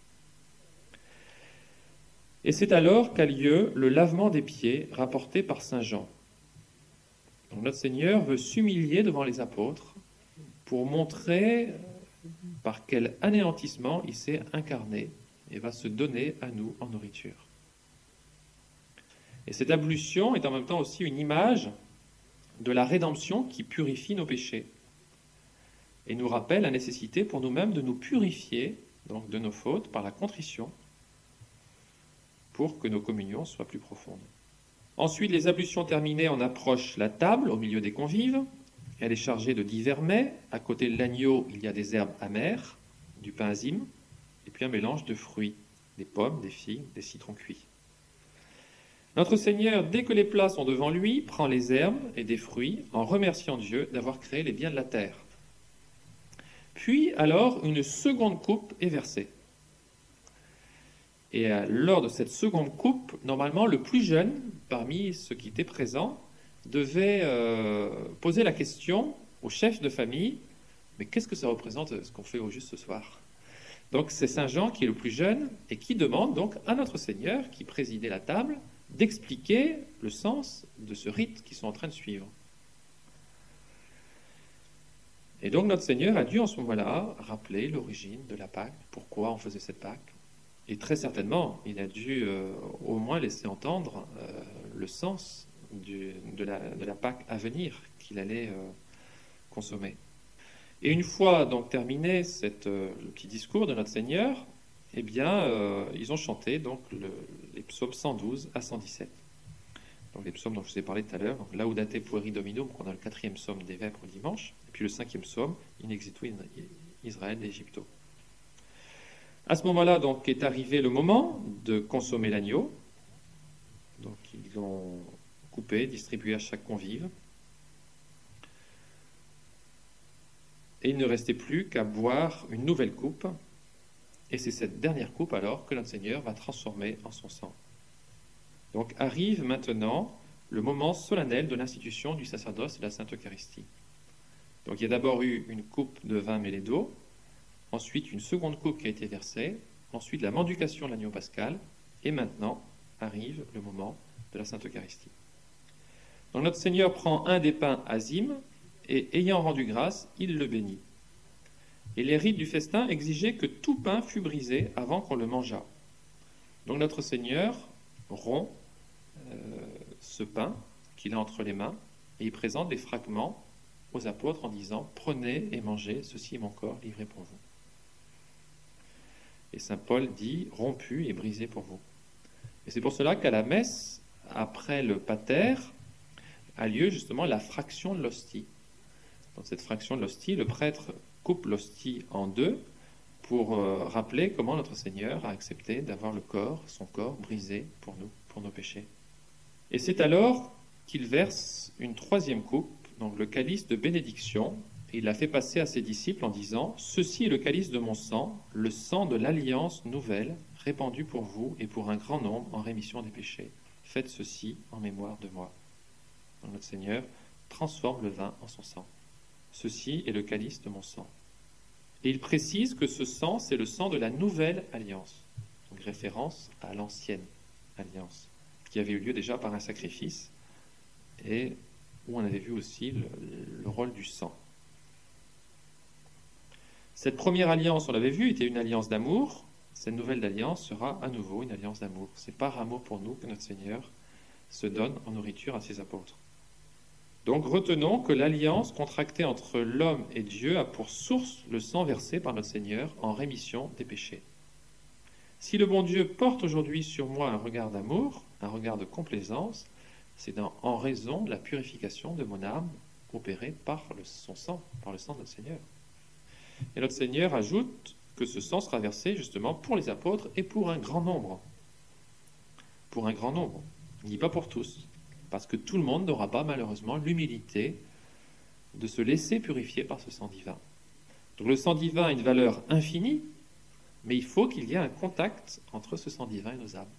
Et c'est alors qu'a lieu le lavement des pieds rapporté par saint Jean. Donc notre Seigneur veut s'humilier devant les apôtres pour montrer par quel anéantissement il s'est incarné et va se donner à nous en nourriture. Et cette ablution est en même temps aussi une image de la rédemption qui purifie nos péchés et nous rappelle la nécessité pour nous-mêmes de nous purifier donc de nos fautes par la contrition pour que nos communions soient plus profondes. Ensuite, les ablutions terminées, on approche la table au milieu des convives. Elle est chargée de divers mets. À côté de l'agneau, il y a des herbes amères, du pain azime, et puis un mélange de fruits, des pommes, des figues, des citrons cuits. Notre Seigneur, dès que les plats sont devant lui, prend les herbes et des fruits en remerciant Dieu d'avoir créé les biens de la terre. Puis, alors, une seconde coupe est versée. Et lors de cette seconde coupe, normalement, le plus jeune, parmi ceux qui étaient présents, devait poser la question au chef de famille, mais qu'est-ce que ça représente ce qu'on fait au juste ce soir? Donc c'est Saint Jean qui est le plus jeune et qui demande donc à notre Seigneur, qui présidait la table, d'expliquer le sens de ce rite qu'ils sont en train de suivre. Et donc notre Seigneur a dû en ce moment-là rappeler l'origine de la Pâque, pourquoi on faisait cette Pâque. Et très certainement, il a dû au moins laisser entendre le sens de la Pâque à venir qu'il allait consommer. Et une fois donc terminé le petit discours de notre Seigneur, eh bien, ils ont chanté donc les psaumes 112 à 117. Donc les psaumes dont je vous ai parlé tout à l'heure, donc Laudate pueri Dominum, qu'on a le 4e psaume des Vêpres dimanche, et puis le 5e psaume, In exitu Israël d'Égypto. À ce moment-là, donc, est arrivé le moment de consommer l'agneau. Donc, ils l'ont coupé, distribué à chaque convive. Et il ne restait plus qu'à boire une nouvelle coupe. Et c'est cette dernière coupe, alors, que notre Seigneur va transformer en son sang. Donc, arrive maintenant le moment solennel de l'institution du sacerdoce et de la Sainte Eucharistie. Donc, il y a d'abord eu une coupe de vin mêlée d'eau. Ensuite, une seconde coupe qui a été versée. Ensuite, la mendication de l'agneau pascal. Et maintenant, arrive le moment de la Sainte Eucharistie. Donc, notre Seigneur prend un des pains azimes et, ayant rendu grâce, il le bénit. Et les rites du festin exigeaient que tout pain fût brisé avant qu'on le mangeât. Donc, notre Seigneur rompt ce pain qu'il a entre les mains et il présente des fragments aux apôtres en disant « Prenez et mangez, ceci est mon corps livré pour vous. » Et saint Paul dit « rompu et brisé pour vous ». Et c'est pour cela qu'à la messe, après le pater, a lieu justement la fraction de l'hostie. Dans cette fraction de l'hostie, le prêtre coupe l'hostie en deux pour rappeler comment notre Seigneur a accepté d'avoir son corps brisé pour nous, pour nos péchés. Et c'est alors qu'il verse une troisième coupe, donc le calice de bénédiction, et il l'a fait passer à ses disciples en disant « Ceci est le calice de mon sang, le sang de l'alliance nouvelle, répandu pour vous et pour un grand nombre en rémission des péchés. Faites ceci en mémoire de moi. » Donc notre Seigneur transforme le vin en son sang. Ceci est le calice de mon sang. Et il précise que ce sang, c'est le sang de la nouvelle alliance, donc référence à l'ancienne alliance, qui avait eu lieu déjà par un sacrifice, et où on avait vu aussi le rôle du sang. Cette première alliance, on l'avait vu, était une alliance d'amour. Cette nouvelle alliance sera à nouveau une alliance d'amour. C'est par amour pour nous que notre Seigneur se donne en nourriture à ses apôtres. Donc retenons que l'alliance contractée entre l'homme et Dieu a pour source le sang versé par notre Seigneur en rémission des péchés. Si le bon Dieu porte aujourd'hui sur moi un regard d'amour, un regard de complaisance, c'est en raison de la purification de mon âme opérée par son sang, par le sang de notre Seigneur. Et notre Seigneur ajoute que ce sang sera versé justement pour les apôtres et pour un grand nombre. Pour un grand nombre. Il ne dit pas pour tous. Parce que tout le monde n'aura pas malheureusement l'humilité de se laisser purifier par ce sang divin. Donc le sang divin a une valeur infinie, mais il faut qu'il y ait un contact entre ce sang divin et nos âmes.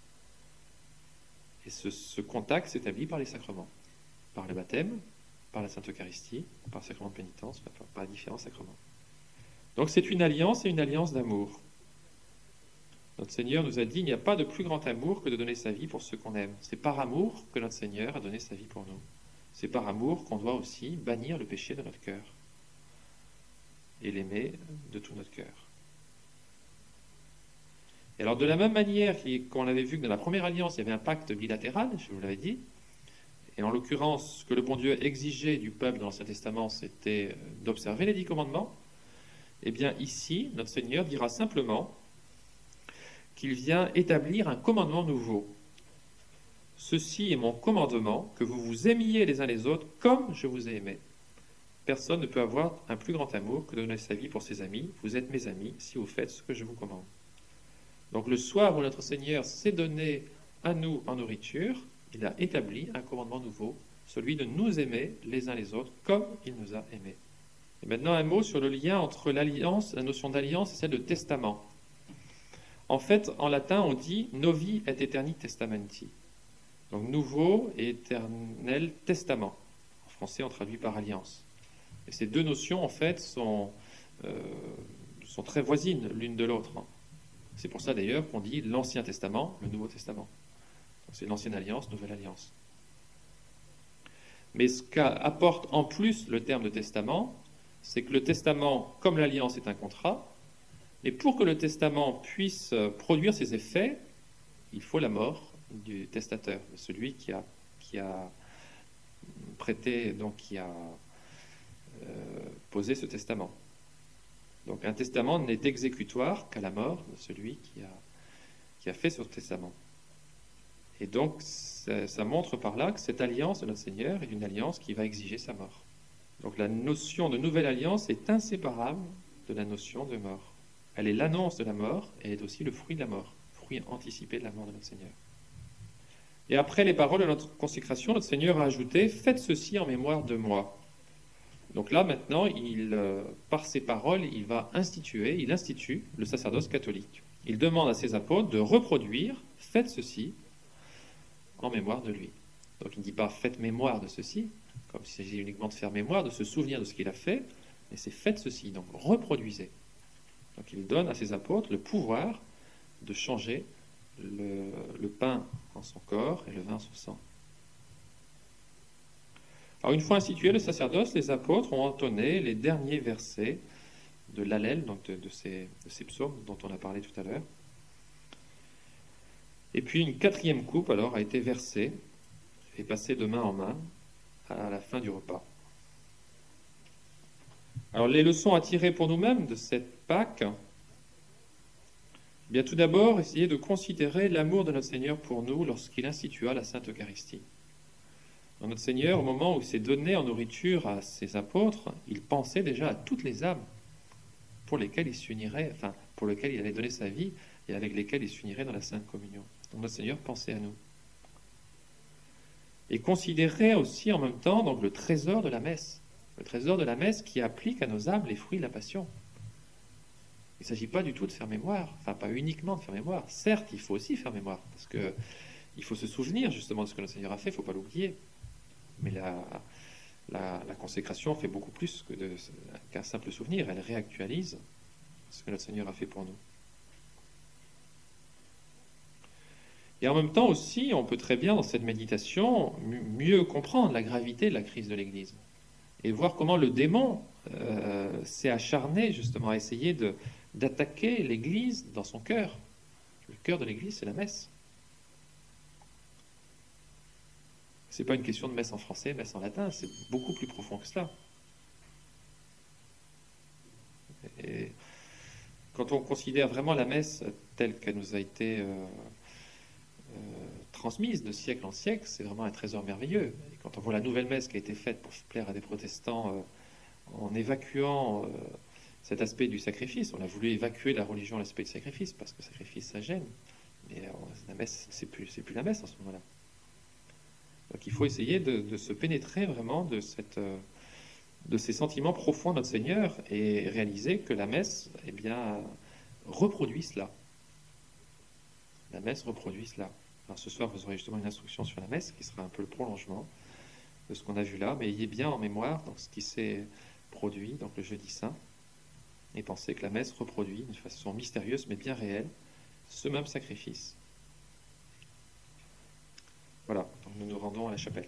Et ce contact s'établit par les sacrements. Par le baptême, par la Sainte Eucharistie, par le sacrement de pénitence, par les différents sacrements. Donc c'est une alliance et une alliance d'amour. Notre Seigneur nous a dit, il n'y a pas de plus grand amour que de donner sa vie pour ceux qu'on aime. C'est par amour que notre Seigneur a donné sa vie pour nous. C'est par amour qu'on doit aussi bannir le péché de notre cœur et l'aimer de tout notre cœur. Et alors, de la même manière qu'on avait vu que dans la première alliance, il y avait un pacte bilatéral, je vous l'avais dit, et en l'occurrence, ce que le bon Dieu exigeait du peuple dans l'Ancien Testament, c'était d'observer les 10 commandements, eh bien ici, notre Seigneur dira simplement qu'il vient établir un commandement nouveau. Ceci est mon commandement, que vous vous aimiez les uns les autres comme je vous ai aimé. Personne ne peut avoir un plus grand amour que de donner sa vie pour ses amis. Vous êtes mes amis si vous faites ce que je vous commande. Donc le soir où notre Seigneur s'est donné à nous en nourriture, il a établi un commandement nouveau, celui de nous aimer les uns les autres comme il nous a aimés. Et maintenant un mot sur le lien entre l'alliance, la notion d'alliance et celle de testament. En fait, en latin, on dit « novi et aeterni testamenti ». Donc nouveau et éternel testament. En français, on traduit par alliance. Et ces deux notions, en fait, sont très voisines l'une de l'autre. C'est pour ça, d'ailleurs, qu'on dit l'Ancien Testament, le Nouveau Testament. C'est l'Ancienne Alliance, Nouvelle Alliance. Mais ce qu'apporte en plus le terme de testament, c'est que le testament, comme l'alliance, est un contrat. Et pour que le testament puisse produire ses effets, il faut la mort du testateur, de celui qui a prêté, donc qui a posé ce testament. Donc un testament n'est exécutoire qu'à la mort de celui qui a fait ce testament. Et donc ça montre par là que cette alliance de notre Seigneur est une alliance qui va exiger sa mort. Donc la notion de nouvelle alliance est inséparable de la notion de mort. Elle est l'annonce de la mort et est aussi le fruit de la mort, fruit anticipé de la mort de notre Seigneur. Et après les paroles de notre consécration, notre Seigneur a ajouté « Faites ceci en mémoire de moi ». Donc là, maintenant, par ses paroles, il institue le sacerdoce catholique. Il demande à ses apôtres de reproduire « Faites ceci en mémoire de lui ». Donc il ne dit pas « Faites mémoire de ceci », comme s'il s'agit uniquement de faire mémoire, de se souvenir de ce qu'il a fait, mais c'est « Faites ceci », donc reproduisez. Donc il donne à ses apôtres le pouvoir de changer le pain en son corps et le vin en son sang. Alors une fois institué le sacerdoce, les apôtres ont entonné les derniers versets de l'Hallel, donc de ces psaumes dont on a parlé tout à l'heure. Et puis une 4e coupe alors a été versée et passée de main en main à la fin du repas. Alors les leçons à tirer pour nous-mêmes de cette Pâque, bien tout d'abord essayer de considérer l'amour de notre Seigneur pour nous lorsqu'il institua la Sainte Eucharistie. Notre Seigneur, au moment où il s'est donné en nourriture à ses apôtres, il pensait déjà à toutes les âmes pour lesquelles il s'unirait, enfin, pour lesquelles il allait donner sa vie et avec lesquelles il s'unirait dans la Sainte Communion. Donc notre Seigneur pensait à nous. Et considérait aussi en même temps donc, le trésor de la messe. Le trésor de la messe qui applique à nos âmes les fruits de la passion. Il ne s'agit pas du tout de faire mémoire, enfin pas uniquement de faire mémoire. Certes, il faut aussi faire mémoire, parce qu'il faut se souvenir justement de ce que notre Seigneur a fait, il ne faut pas l'oublier. Mais la consécration fait beaucoup plus qu'un simple souvenir. Elle réactualise ce que notre Seigneur a fait pour nous. Et en même temps aussi, on peut très bien, dans cette méditation, mieux comprendre la gravité de la crise de l'Église. Et voir comment le démon s'est acharné justement à essayer d'attaquer l'Église dans son cœur. Le cœur de l'Église, c'est la messe. Ce n'est pas une question de messe en français, messe en latin, c'est beaucoup plus profond que cela. Et quand on considère vraiment la messe telle qu'elle nous a été transmise de siècle en siècle, c'est vraiment un trésor merveilleux. Et quand on voit la nouvelle messe qui a été faite pour plaire à des protestants en évacuant cet aspect du sacrifice, on a voulu évacuer la religion l'aspect du sacrifice, parce que le sacrifice, ça gêne. Mais la messe, c'est plus la messe en ce moment-là. Donc il faut essayer de se pénétrer vraiment de ces sentiments profonds de notre Seigneur et réaliser que la messe, eh bien, reproduit cela. La messe reproduit cela. Alors ce soir, vous aurez justement une instruction sur la messe qui sera un peu le prolongement de ce qu'on a vu là, mais ayez bien en mémoire donc, ce qui s'est produit, donc le jeudi saint, et pensez que la messe reproduit d'une façon mystérieuse mais bien réelle ce même sacrifice. Voilà, donc nous nous rendons à la chapelle.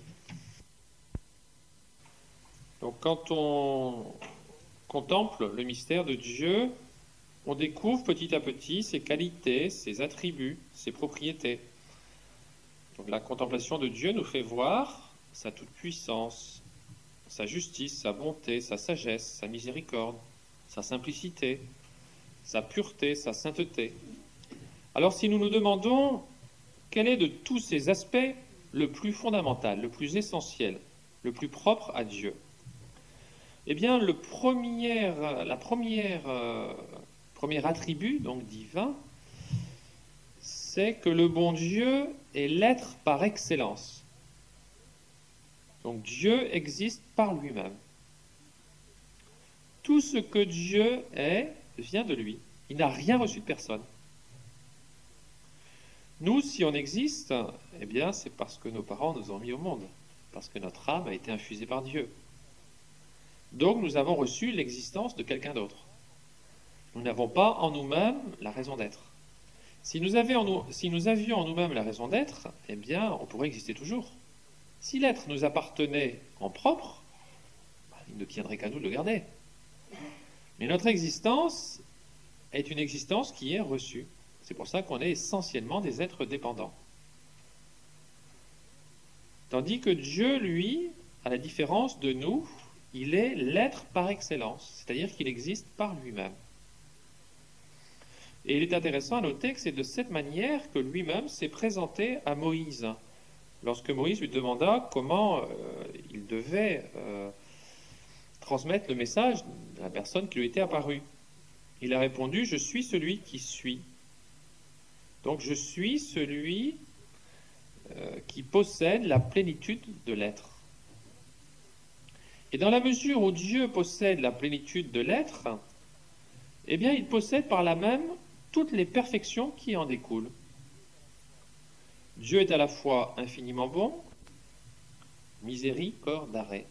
Donc quand on contemple le mystère de Dieu on découvre petit à petit ses qualités, ses attributs, ses propriétés. Donc la contemplation de Dieu nous fait voir sa toute-puissance, sa justice, sa bonté, sa sagesse, sa miséricorde, sa simplicité, sa pureté, sa sainteté. Alors si nous nous demandons quel est de tous ces aspects le plus fondamental, le plus essentiel, le plus propre à Dieu, eh bien premier attribut donc divin, c'est que le bon Dieu est l'être par excellence. Donc Dieu existe par lui-même. Tout ce que Dieu est vient de lui. Il n'a rien reçu de personne. Nous, si on existe, eh bien, c'est parce que nos parents nous ont mis au monde, parce que notre âme a été infusée par Dieu. Donc, nous avons reçu l'existence de quelqu'un d'autre. Nous n'avons pas en nous-mêmes la raison d'être. Si nous avions en nous-mêmes la raison d'être, eh bien, on pourrait exister toujours. Si l'être nous appartenait en propre, il ne tiendrait qu'à nous de le garder. Mais notre existence est une existence qui est reçue. C'est pour ça qu'on est essentiellement des êtres dépendants. Tandis que Dieu, lui, à la différence de nous, il est l'être par excellence, c'est-à-dire qu'il existe par lui-même. Et il est intéressant à noter que c'est de cette manière que lui-même s'est présenté à Moïse, lorsque Moïse lui demanda comment il devait transmettre le message de la personne qui lui était apparue. Il a répondu « Je suis celui qui suis ». Donc je suis celui qui possède la plénitude de l'être. Et dans la mesure où Dieu possède la plénitude de l'être, eh bien il possède par là même toutes les perfections qui en découlent. Dieu est à la fois infiniment bon, miséricordiae.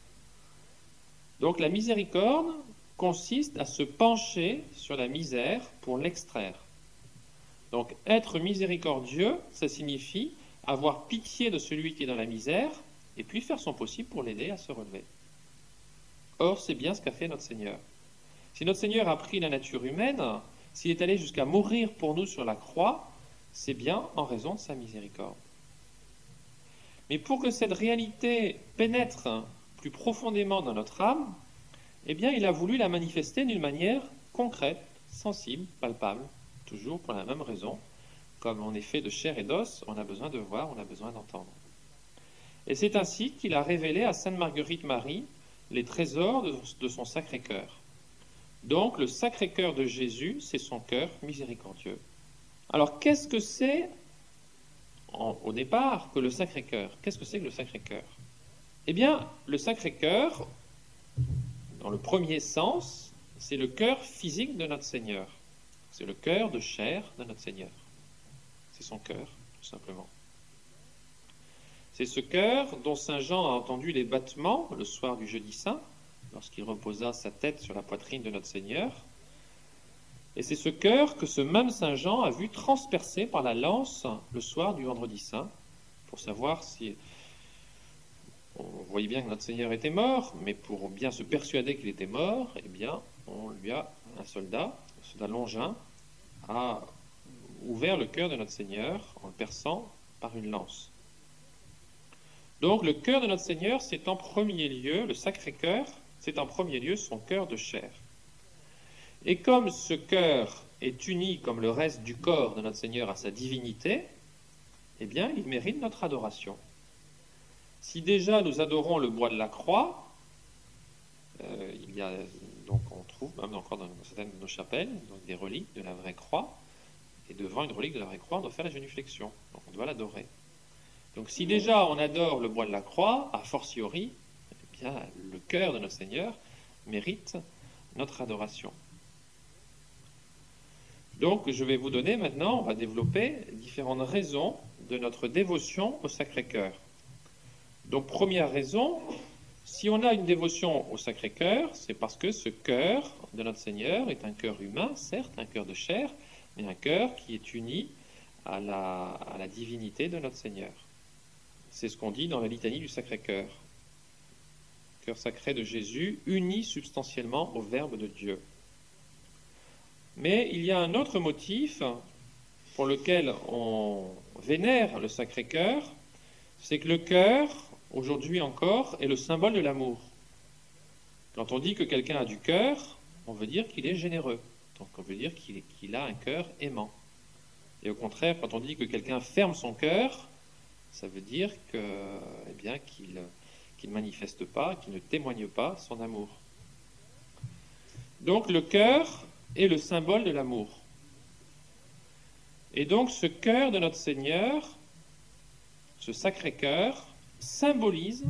Donc la miséricorde consiste à se pencher sur la misère pour l'extraire. Donc être miséricordieux, ça signifie avoir pitié de celui qui est dans la misère et puis faire son possible pour l'aider à se relever. Or, c'est bien ce qu'a fait notre Seigneur. Si notre Seigneur a pris la nature humaine, s'il est allé jusqu'à mourir pour nous sur la croix, c'est bien en raison de sa miséricorde. Mais pour que cette réalité pénètre plus profondément dans notre âme, eh bien, il a voulu la manifester d'une manière concrète, sensible, palpable, toujours pour la même raison. Comme on est fait de chair et d'os, on a besoin de voir, on a besoin d'entendre. Et c'est ainsi qu'il a révélé à Sainte Marguerite Marie les trésors de son Sacré-Cœur. Donc, le Sacré-Cœur de Jésus, c'est son cœur miséricordieux. Alors, qu'est-ce que c'est, au départ, que le Sacré-Cœur? Qu'est-ce que c'est que le Sacré-Cœur? Eh bien, le Sacré-Cœur, dans le premier sens, c'est le cœur physique de notre Seigneur. C'est le cœur de chair de notre Seigneur. C'est son cœur, tout simplement. C'est ce cœur dont saint Jean a entendu les battements le soir du jeudi saint, lorsqu'il reposa sa tête sur la poitrine de notre Seigneur. Et c'est ce cœur que ce même saint Jean a vu transpercé par la lance le soir du vendredi saint, pour savoir si... On voyait bien que notre Seigneur était mort, mais pour bien se persuader qu'il était mort, eh bien, un soldat Longin, a ouvert le cœur de notre Seigneur en le perçant par une lance. Donc le cœur de notre Seigneur, c'est en premier lieu, le Sacré-Cœur, c'est en premier lieu son cœur de chair. Et comme ce cœur est uni comme le reste du corps de notre Seigneur à sa divinité, eh bien, il mérite notre adoration. Si déjà nous adorons le bois de la croix, on trouve même encore dans certaines de nos chapelles donc des reliques de la vraie croix, et devant une relique de la vraie croix, on doit faire la génuflexion, donc on doit l'adorer. Donc si déjà on adore le bois de la croix, a fortiori, eh bien, le cœur de notre Seigneur mérite notre adoration. Donc je vais vous donner maintenant, on va développer différentes raisons de notre dévotion au Sacré-Cœur. Donc première raison, si on a une dévotion au Sacré-Cœur, c'est parce que ce cœur de notre Seigneur est un cœur humain, certes, un cœur de chair, mais un cœur qui est uni à la divinité de notre Seigneur. C'est ce qu'on dit dans la litanie du Sacré-Cœur. Cœur sacré de Jésus, uni substantiellement au Verbe de Dieu. Mais il y a un autre motif pour lequel on vénère le Sacré-Cœur, c'est que le cœur, aujourd'hui encore, est le symbole de l'amour. Quand on dit que quelqu'un a du cœur, on veut dire qu'il est généreux. Donc on veut dire qu'il a un cœur aimant. Et au contraire, quand on dit que quelqu'un ferme son cœur, ça veut dire que, eh bien, qu'il ne manifeste pas, qu'il ne témoigne pas son amour. Donc le cœur est le symbole de l'amour. Et donc ce cœur de notre Seigneur, ce Sacré-Cœur, symbolise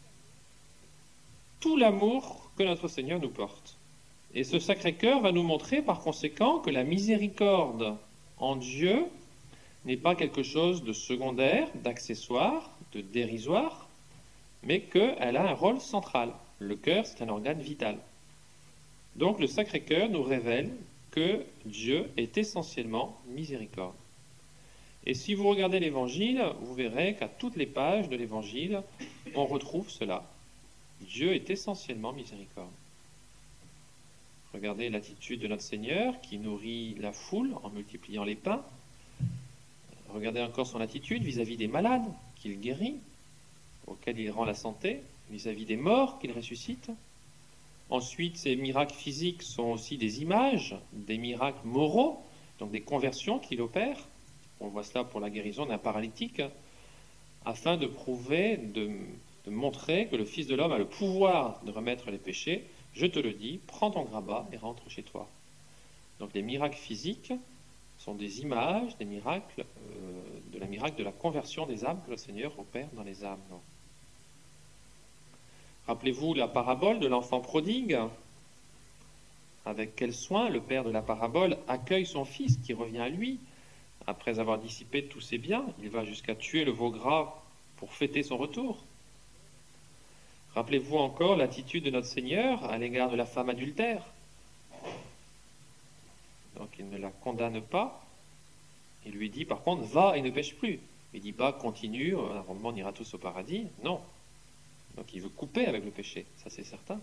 tout l'amour que notre Seigneur nous porte. Et ce Sacré-Cœur va nous montrer par conséquent que la miséricorde en Dieu n'est pas quelque chose de secondaire, d'accessoire, de dérisoire, mais qu'elle a un rôle central. Le cœur, c'est un organe vital. Donc le Sacré-Cœur nous révèle que Dieu est essentiellement miséricorde. Et si vous regardez l'Évangile, vous verrez qu'à toutes les pages de l'Évangile, on retrouve cela. Dieu est essentiellement miséricorde. Regardez l'attitude de notre Seigneur qui nourrit la foule en multipliant les pains. Regardez encore son attitude vis-à-vis des malades qu'il guérit, auxquels il rend la santé, vis-à-vis des morts qu'il ressuscite. Ensuite, ces miracles physiques sont aussi des images, des miracles moraux, donc des conversions qu'il opère. On voit cela pour la guérison d'un paralytique, afin de prouver, de montrer que le Fils de l'homme a le pouvoir de remettre les péchés. Je te le dis, prends ton grabat et rentre chez toi. Donc les miracles physiques sont des images, des miracles, de la miracle de la conversion des âmes que le Seigneur opère dans les âmes. Rappelez-vous la parabole de l'enfant prodigue. Avec quel soin le père de la parabole accueille son fils qui revient à lui. Après avoir dissipé tous ses biens, il va jusqu'à tuer le veau gras pour fêter son retour. Rappelez-vous encore l'attitude de notre Seigneur à l'égard de la femme adultère. Donc il ne la condamne pas. Il lui dit par contre, va et ne pêche plus. Il ne dit pas, continue, à un moment on ira tous au paradis. Non. Donc il veut couper avec le péché, ça c'est certain.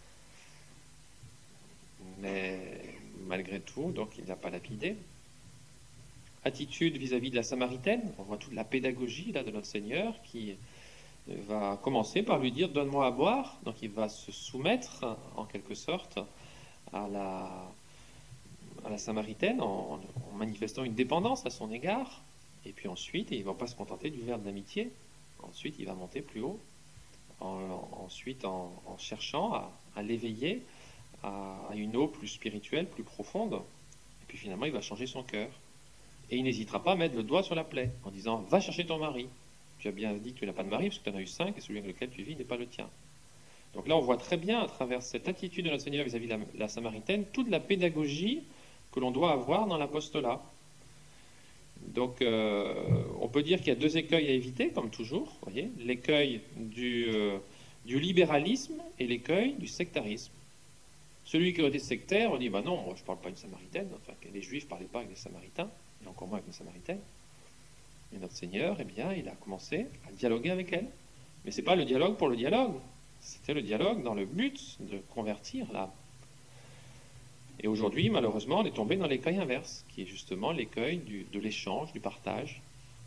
Mais malgré tout, donc il n'a pas lapidé. Attitude vis-à-vis de la Samaritaine, on voit toute la pédagogie là, de notre Seigneur qui va commencer par lui dire donne-moi à boire. Donc il va se soumettre en quelque sorte à la Samaritaine en manifestant une dépendance à son égard. Et puis ensuite, il ne va pas se contenter du verre d'amitié. Ensuite, il va monter plus haut. Ensuite, en cherchant à l'éveiller à une eau plus spirituelle, plus profonde. Et puis finalement, il va changer son cœur. Et il n'hésitera pas à mettre le doigt sur la plaie en disant va chercher ton mari. Tu as bien dit que tu n'as pas de mari parce que tu en as eu 5 et celui avec lequel tu vis n'est pas le tien. Donc là, on voit très bien à travers cette attitude de notre Seigneur vis-à-vis de la Samaritaine toute la pédagogie que l'on doit avoir dans l'apostolat. Donc, on peut dire qu'il y a 2 écueils à éviter, comme toujours, voyez, l'écueil du libéralisme et l'écueil du sectarisme. Celui qui aurait été sectaire, on dit, bah non, moi je ne parle pas une Samaritaine, enfin, les Juifs ne parlaient pas avec les Samaritains, et encore moins avec une Samaritaine. Et notre Seigneur, eh bien, il a commencé à dialoguer avec elle. Mais ce n'est pas le dialogue pour le dialogue, c'était le dialogue dans le but de convertir l'âme. Et aujourd'hui, malheureusement, on est tombé dans l'écueil inverse, qui est justement l'écueil de l'échange, du partage.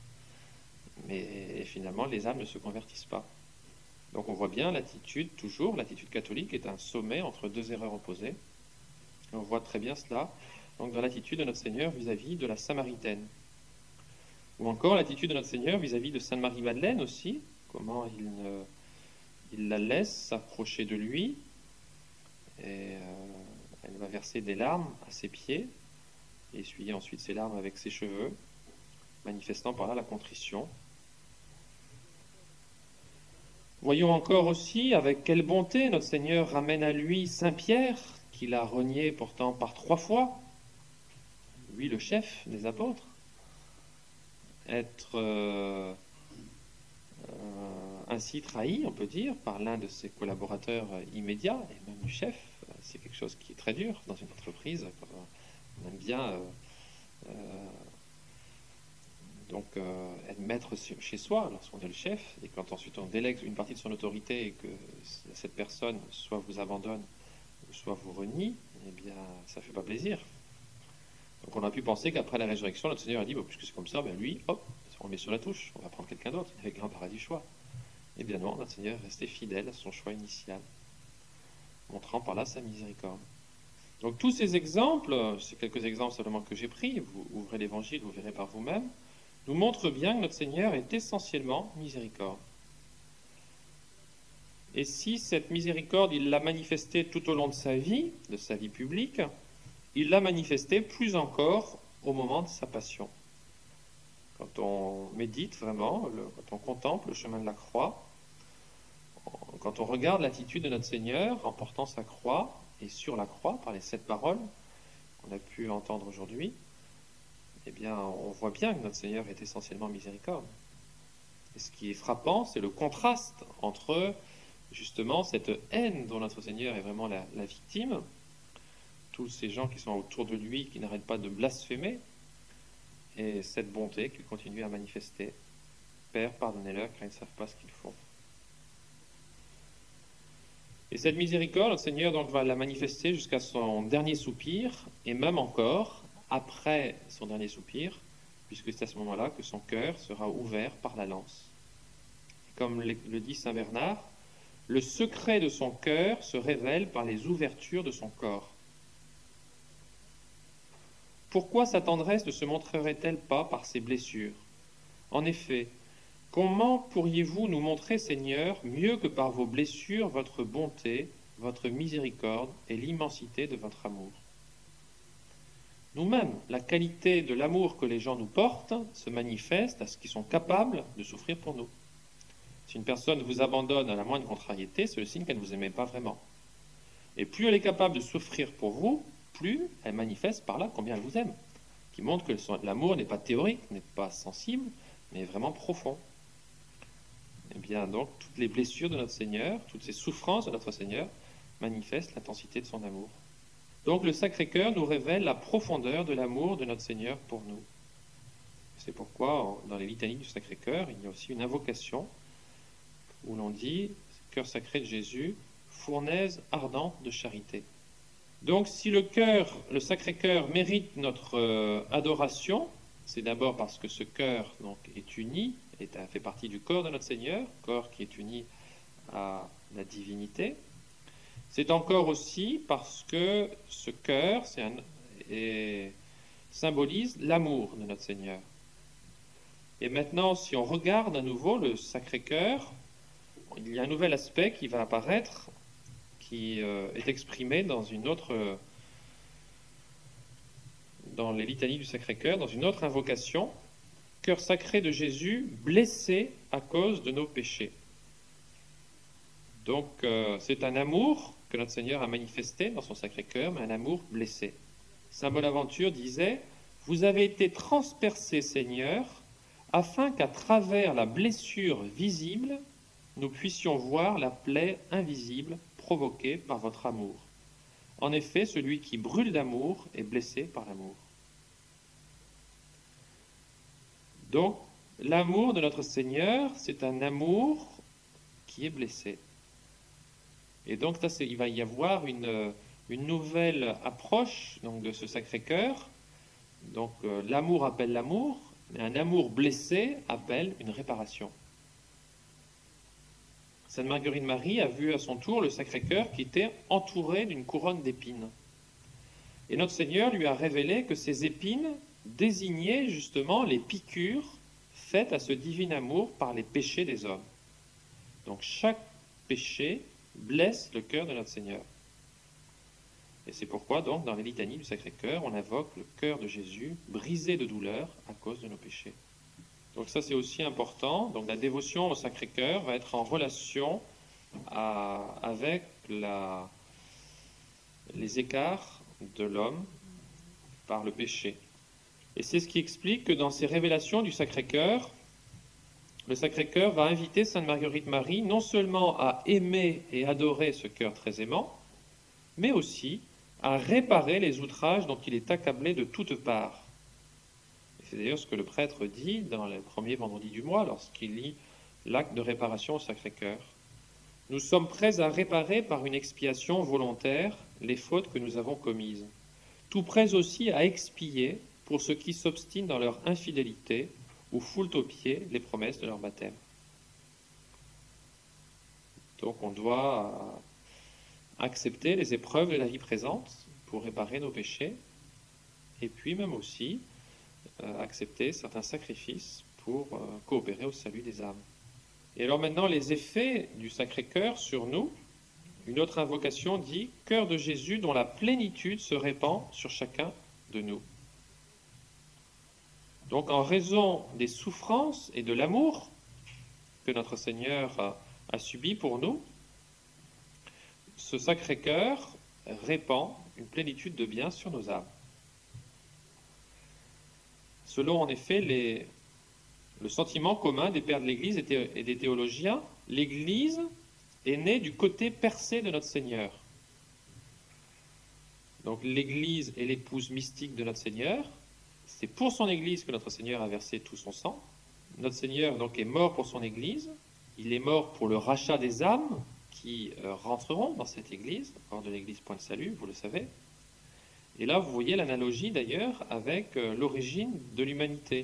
Mais finalement, les âmes ne se convertissent pas. Donc on voit bien l'attitude, toujours, l'attitude catholique est un sommet entre 2 erreurs opposées. Et on voit très bien cela donc, dans l'attitude de notre Seigneur vis-à-vis de la Samaritaine. Ou encore l'attitude de notre Seigneur vis-à-vis de Sainte Marie-Madeleine aussi, comment il la laisse s'approcher de lui, et elle va verser des larmes à ses pieds, et essuyer ensuite ses larmes avec ses cheveux, manifestant par là la contrition. Voyons encore aussi avec quelle bonté notre Seigneur ramène à lui Saint Pierre, qu'il a renié pourtant par 3 fois, lui le chef des apôtres, être ainsi trahi, on peut dire, par l'un de ses collaborateurs immédiats, et même du chef. C'est quelque chose qui est très dur dans une entreprise. On aime bien être maître chez soi lorsqu'on est le chef, et quand ensuite on délègue une partie de son autorité et que cette personne soit vous abandonne, soit vous renie, eh bien ça ne fait pas plaisir. Donc on a pu penser qu'après la résurrection, notre Seigneur a dit, puisque c'est comme ça, lui, hop, on le met sur la touche, on va prendre quelqu'un d'autre, il avait grand paradis choix. Eh bien non, notre Seigneur est resté fidèle à son choix initial, montrant par là sa miséricorde. Donc tous ces exemples, c'est quelques exemples seulement que j'ai pris, vous ouvrez l'Évangile, vous verrez par vous-même, nous montrent bien que notre Seigneur est essentiellement miséricorde. Et si cette miséricorde, il l'a manifestée tout au long de sa vie publique, il l'a manifestée plus encore au moment de sa passion. Quand on médite vraiment, quand on contemple le chemin de la croix, quand on regarde l'attitude de notre Seigneur en portant sa croix, et sur la croix, par les 7 paroles qu'on a pu entendre aujourd'hui, eh bien, on voit bien que notre Seigneur est essentiellement miséricorde. Et ce qui est frappant, c'est le contraste entre, justement, cette haine dont notre Seigneur est vraiment la victime, tous ces gens qui sont autour de lui, qui n'arrêtent pas de blasphémer, et cette bonté qu'il continue à manifester. Père, pardonnez-leur, car ils ne savent pas ce qu'ils font. Et cette miséricorde, notre Seigneur donc va la manifester jusqu'à son dernier soupir, et même encore après son dernier soupir, puisque c'est à ce moment-là que son cœur sera ouvert par la lance. Et comme le dit saint Bernard, le secret de son cœur se révèle par les ouvertures de son corps. Pourquoi sa tendresse ne se montrerait-elle pas par ses blessures? En effet, comment pourriez-vous nous montrer, Seigneur, mieux que par vos blessures, votre bonté, votre miséricorde et l'immensité de votre amour? Nous-mêmes, la qualité de l'amour que les gens nous portent se manifeste à ce qu'ils sont capables de souffrir pour nous. Si une personne vous abandonne à la moindre contrariété, c'est le signe qu'elle ne vous aimait pas vraiment. Et plus elle est capable de souffrir pour vous, plus elle manifeste par là combien elle vous aime, qui montre que l'amour n'est pas théorique, n'est pas sensible, mais vraiment profond. Eh bien, donc, toutes les blessures de notre Seigneur, toutes ces souffrances de notre Seigneur manifestent l'intensité de son amour. Donc, le Sacré-Cœur nous révèle la profondeur de l'amour de notre Seigneur pour nous. C'est pourquoi, dans les litanies du Sacré-Cœur, il y a aussi une invocation où l'on dit « Cœur sacré de Jésus, fournaise ardente de charité ». Donc, si le Sacré-Cœur mérite notre adoration, c'est d'abord parce que ce cœur donc, est uni, fait partie du corps de notre Seigneur, corps qui est uni à la divinité. C'est encore aussi parce que ce cœur symbolise l'amour de notre Seigneur. Et maintenant, si on regarde à nouveau le Sacré-Cœur, il y a un nouvel aspect qui va apparaître, qui est exprimé dans les litanies du Sacré-Cœur, dans une autre invocation, Cœur sacré de Jésus, blessé à cause de nos péchés. Donc, c'est un amour que notre Seigneur a manifesté dans son Sacré-Cœur, mais un amour blessé. Saint Bonaventure disait « Vous avez été transpercé, Seigneur, afin qu'à travers la blessure visible, nous puissions voir la plaie invisible provoquée par votre amour. En effet, celui qui brûle d'amour est blessé par l'amour. » Donc, l'amour de notre Seigneur, c'est un amour qui est blessé. Et donc, il va y avoir une nouvelle approche donc, de ce Sacré-Cœur. Donc, l'amour appelle l'amour, mais un amour blessé appelle une réparation. Sainte Marguerite Marie a vu à son tour le Sacré-Cœur qui était entouré d'une couronne d'épines. Et notre Seigneur lui a révélé que ces épines désignaient justement les piqûres faites à ce divin amour par les péchés des hommes. Donc chaque péché blesse le cœur de notre Seigneur. Et c'est pourquoi donc dans les litanies du Sacré-Cœur, on invoque le cœur de Jésus brisé de douleur à cause de nos péchés. Donc ça c'est aussi important. Donc la dévotion au Sacré-Cœur va être en relation avec les écarts de l'homme par le péché. Et c'est ce qui explique que dans ces révélations du Sacré-Cœur, le Sacré-Cœur va inviter Sainte Marguerite Marie non seulement à aimer et adorer ce cœur très aimant, mais aussi à réparer les outrages dont il est accablé de toutes parts. Et c'est d'ailleurs ce que le prêtre dit dans le premier vendredi du mois lorsqu'il lit l'acte de réparation au Sacré-Cœur. Nous sommes prêts à réparer par une expiation volontaire les fautes que nous avons commises. tout prêts aussi à expier pour ceux qui s'obstinent dans leur infidélité ou foulent aux pieds les promesses de leur baptême. Donc on doit accepter les épreuves de la vie présente pour réparer nos péchés, et puis même aussi accepter certains sacrifices pour coopérer au salut des âmes. Et alors maintenant, les effets du Sacré-Cœur sur nous. Une autre invocation dit « Cœur de Jésus dont la plénitude se répand sur chacun de nous ». Donc en raison des souffrances et de l'amour que notre Seigneur a subi pour nous, ce Sacré-Cœur répand une plénitude de bien sur nos âmes. Selon en effet le sentiment commun des pères de l'Église et des théologiens, l'Église est née du côté percé de notre Seigneur. Donc l'Église est l'épouse mystique de notre Seigneur. C'est pour son Église que notre Seigneur a versé tout son sang. Notre Seigneur donc est mort pour son Église. Il est mort pour le rachat des âmes qui rentreront dans cette Église, hors de l'Église point de salut, vous le savez. Et là, vous voyez l'analogie d'ailleurs avec l'origine de l'humanité.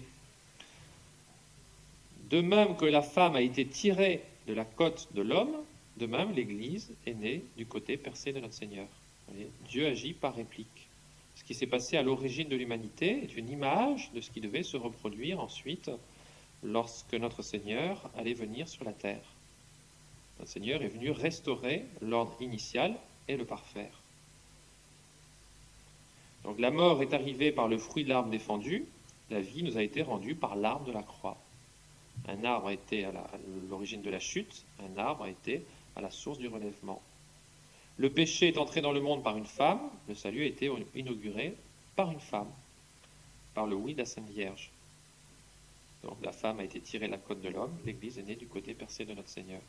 De même que la femme a été tirée de la côte de l'homme, de même l'Église est née du côté percé de notre Seigneur. Vous voyez, Dieu agit par réplique. Ce qui s'est passé à l'origine de l'humanité est une image de ce qui devait se reproduire ensuite lorsque notre Seigneur allait venir sur la terre. Notre Seigneur est venu restaurer l'ordre initial et le parfaire. Donc la mort est arrivée par le fruit de l'arbre défendu, la vie nous a été rendue par l'arbre de la croix. Un arbre a été à l'origine de la chute, un arbre a été à la source du relèvement. Le péché est entré dans le monde par une femme, le salut a été inauguré par une femme, par le oui de la Sainte Vierge. Donc la femme a été tirée de la côte de l'homme, l'Église est née du côté percé de notre Seigneur.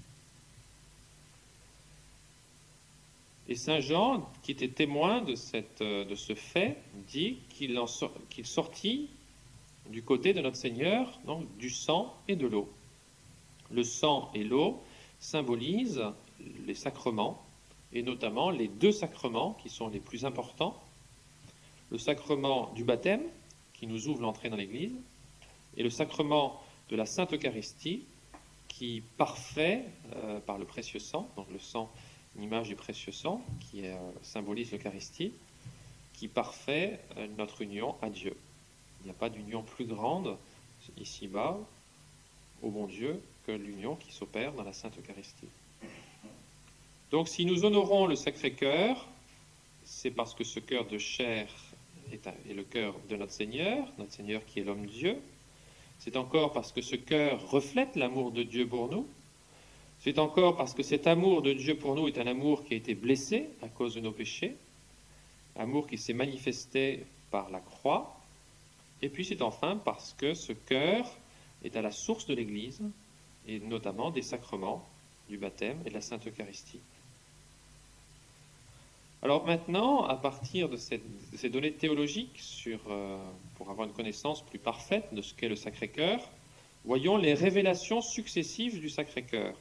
Et Saint Jean, qui était témoin de ce fait, dit qu'il sortit du côté de notre Seigneur, donc du sang et de l'eau. Le sang et l'eau symbolisent les sacrements, et notamment les deux sacrements qui sont les plus importants. Le sacrement du baptême, qui nous ouvre l'entrée dans l'Église, et le sacrement de la Sainte Eucharistie, qui parfait par le précieux sang, donc le sang, une image du précieux sang, qui symbolise l'Eucharistie, qui parfait notre union à Dieu. Il n'y a pas d'union plus grande ici-bas au bon Dieu que l'union qui s'opère dans la Sainte Eucharistie. Donc si nous honorons le Sacré-Cœur, c'est parce que ce cœur de chair est le cœur de notre Seigneur qui est l'homme-Dieu. C'est encore parce que ce cœur reflète l'amour de Dieu pour nous. C'est encore parce que cet amour de Dieu pour nous est un amour qui a été blessé à cause de nos péchés, amour qui s'est manifesté par la croix. Et puis c'est enfin parce que ce cœur est à la source de l'Église, et notamment des sacrements du baptême et de la Sainte Eucharistie. Alors maintenant, à partir de ces données théologiques pour avoir une connaissance plus parfaite de ce qu'est le Sacré-Cœur, voyons les révélations successives du Sacré-Cœur.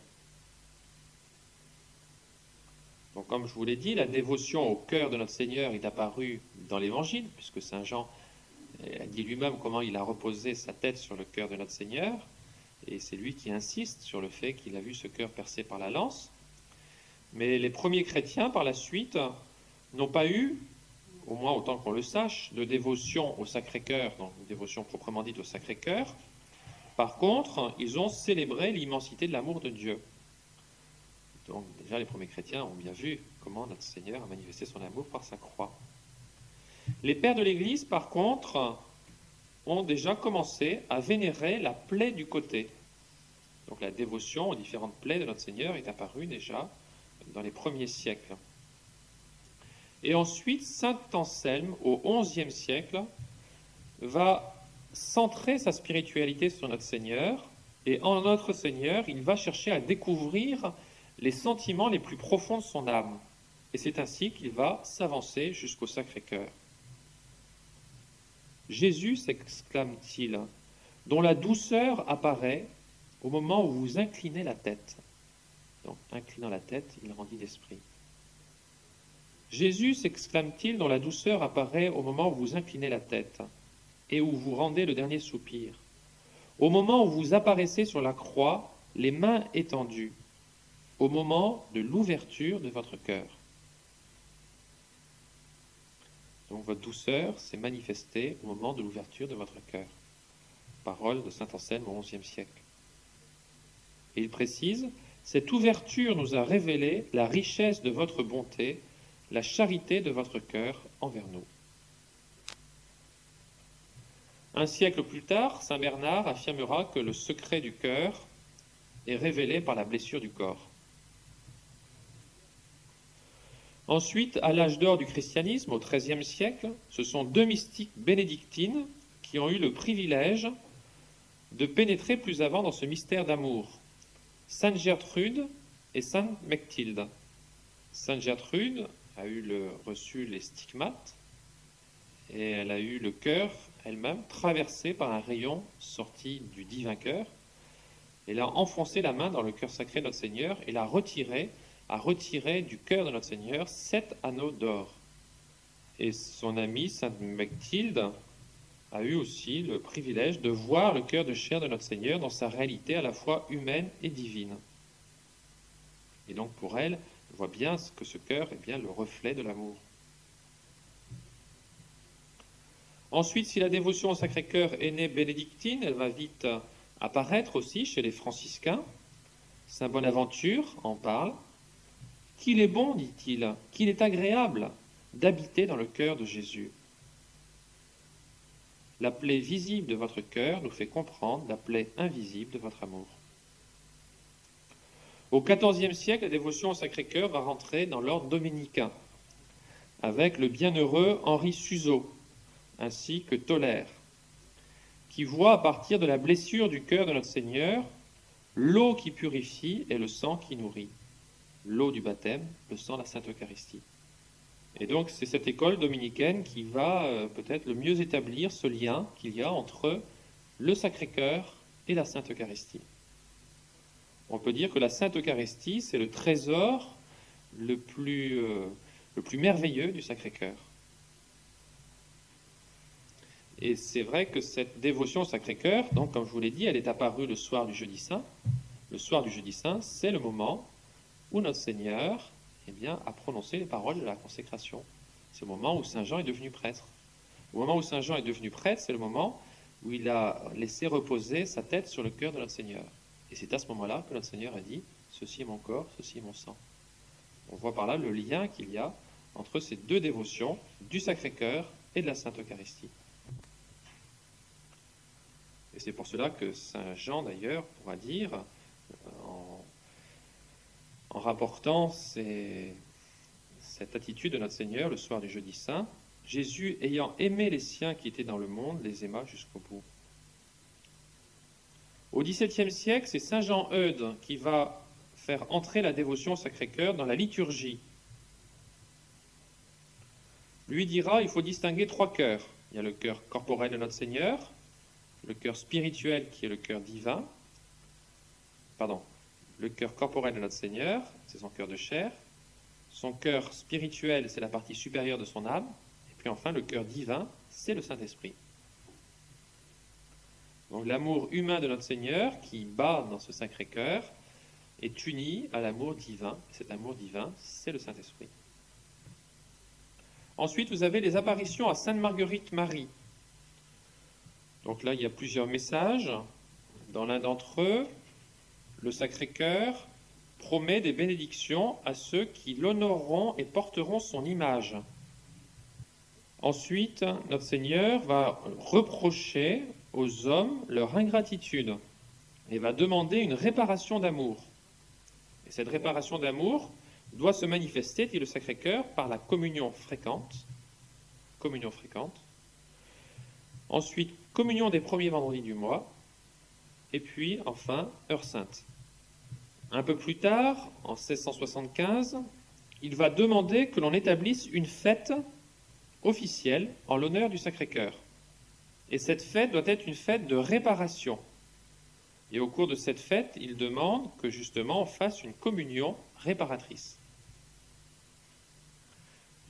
Donc comme je vous l'ai dit, la dévotion au cœur de notre Seigneur est apparue dans l'Évangile, puisque Saint Jean a dit lui-même comment il a reposé sa tête sur le cœur de notre Seigneur, et c'est lui qui insiste sur le fait qu'il a vu ce cœur percé par la lance. Mais les premiers chrétiens, par la suite, n'ont pas eu, au moins autant qu'on le sache, de dévotion au Sacré-Cœur, donc une dévotion proprement dite au Sacré-Cœur. Par contre, ils ont célébré l'immensité de l'amour de Dieu. Donc déjà, les premiers chrétiens ont bien vu comment notre Seigneur a manifesté son amour par sa croix. Les pères de l'Église, par contre, ont déjà commencé à vénérer la plaie du côté. Donc la dévotion aux différentes plaies de notre Seigneur est apparue déjà dans les premiers siècles. Et ensuite, saint Anselme, au XIe siècle, va centrer sa spiritualité sur notre Seigneur, et en notre Seigneur, il va chercher à découvrir les sentiments les plus profonds de son âme. Et c'est ainsi qu'il va s'avancer jusqu'au Sacré-Cœur. Jésus, s'exclame-t-il, dont la douceur apparaît au moment où vous inclinez la tête. Donc, inclinant la tête, il rendit l'esprit. Jésus, s'exclame-t-il, dont la douceur apparaît au moment où vous inclinez la tête et où vous rendez le dernier soupir, au moment où vous apparaissez sur la croix, les mains étendues, au moment de l'ouverture de votre cœur. Donc votre douceur s'est manifestée au moment de l'ouverture de votre cœur. Parole de saint Anselme au XIe siècle. Et il précise, cette ouverture nous a révélé la richesse de votre bonté, la charité de votre cœur envers nous. Un siècle plus tard, saint Bernard affirmera que le secret du cœur est révélé par la blessure du corps. Ensuite, à l'âge d'or du christianisme, au XIIIe siècle, ce sont deux mystiques bénédictines qui ont eu le privilège de pénétrer plus avant dans ce mystère d'amour. Sainte Gertrude et Sainte Mechtilde. Sainte Gertrude a reçu les stigmates et elle a eu le cœur elle-même traversé par un rayon sorti du divin cœur. Elle a enfoncé la main dans le cœur sacré de notre Seigneur et a retiré du cœur de notre Seigneur 7 anneaux d'or. Et son amie Sainte Mechtilde a eu aussi le privilège de voir le cœur de chair de notre Seigneur dans sa réalité à la fois humaine et divine. Et donc pour elle, on voit bien que ce cœur est bien le reflet de l'amour. Ensuite, si la dévotion au Sacré-Cœur est née bénédictine, elle va vite apparaître aussi chez les franciscains. Saint Bonaventure en parle. Qu'il est bon, dit-il, qu'il est agréable d'habiter dans le cœur de Jésus. La plaie visible de votre cœur nous fait comprendre la plaie invisible de votre amour. Au XIVe siècle, la dévotion au Sacré-Cœur va rentrer dans l'ordre dominicain, avec le bienheureux Henri Suzeau, ainsi que Tolère, qui voit à partir de la blessure du cœur de notre Seigneur l'eau qui purifie et le sang qui nourrit. L'eau du baptême, le sang de la Sainte Eucharistie. Et donc c'est cette école dominicaine qui va peut-être le mieux établir ce lien qu'il y a entre le Sacré-Cœur et la Sainte Eucharistie. On peut dire que la Sainte Eucharistie, c'est le trésor le plus merveilleux du Sacré-Cœur. Et c'est vrai que cette dévotion au Sacré-Cœur, donc comme je vous l'ai dit, elle est apparue le soir du Jeudi Saint. Le soir du Jeudi Saint, c'est le moment où notre Seigneur a prononcé les paroles de la consécration. C'est le moment où Saint Jean est devenu prêtre. Au moment où Saint Jean est devenu prêtre, c'est le moment où il a laissé reposer sa tête sur le cœur de notre Seigneur. Et c'est à ce moment-là que notre Seigneur a dit « Ceci est mon corps, ceci est mon sang ». On voit par là le lien qu'il y a entre ces deux dévotions du Sacré-Cœur et de la Sainte Eucharistie. Et c'est pour cela que Saint Jean, d'ailleurs, pourra dire, en rapportant cette attitude de notre Seigneur le soir du Jeudi Saint, Jésus, ayant aimé les siens qui étaient dans le monde, les aima jusqu'au bout. Au XVIIe siècle, c'est Saint Jean Eudes qui va faire entrer la dévotion au Sacré-Cœur dans la liturgie. Lui dira, il faut distinguer 3 cœurs. Il y a le cœur corporel de notre Seigneur, le cœur spirituel qui est le cœur divin, le cœur corporel de notre Seigneur, c'est son cœur de chair, son cœur spirituel, c'est la partie supérieure de son âme, et puis enfin le cœur divin, c'est le Saint-Esprit. Donc l'amour humain de notre Seigneur, qui bat dans ce Sacré-Cœur, est uni à l'amour divin. Cet amour divin, c'est le Saint-Esprit. Ensuite, vous avez les apparitions à Sainte Marguerite Marie. Donc là, il y a plusieurs messages. Dans l'un d'entre eux, le Sacré-Cœur promet des bénédictions à ceux qui l'honoreront et porteront son image. Ensuite, notre Seigneur va reprocher aux hommes leur ingratitude et va demander une réparation d'amour. Et cette réparation d'amour doit se manifester, dit le Sacré-Cœur, par la communion fréquente. Communion fréquente. Ensuite, communion des premiers vendredis du mois. Et puis, enfin, heure sainte. Un peu plus tard, en 1675, il va demander que l'on établisse une fête officielle en l'honneur du Sacré-Cœur. Et cette fête doit être une fête de réparation. Et au cours de cette fête, il demande que justement on fasse une communion réparatrice.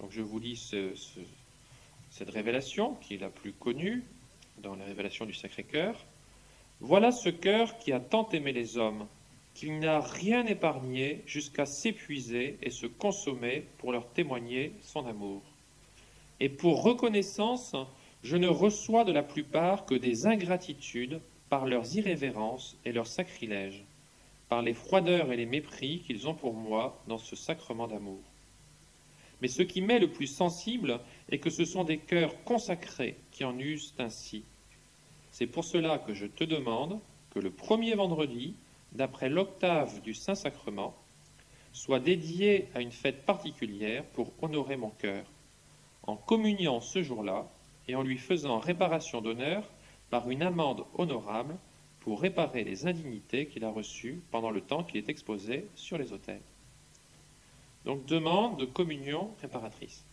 Donc je vous lis cette révélation, qui est la plus connue dans la révélation du Sacré-Cœur. Voilà ce cœur qui a tant aimé les hommes, qu'il n'a rien épargné jusqu'à s'épuiser et se consommer pour leur témoigner son amour. Et pour reconnaissance, je ne reçois de la plupart que des ingratitudes par leurs irrévérences et leurs sacrilèges, par les froideurs et les mépris qu'ils ont pour moi dans ce sacrement d'amour. Mais ce qui m'est le plus sensible est que ce sont des cœurs consacrés qui en usent ainsi. C'est pour cela que je te demande que le premier vendredi, d'après l'octave du Saint-Sacrement, soit dédié à une fête particulière pour honorer mon cœur, en communiant ce jour-là et en lui faisant réparation d'honneur par une amende honorable pour réparer les indignités qu'il a reçues pendant le temps qu'il est exposé sur les autels. Donc, demande de communion réparatrice.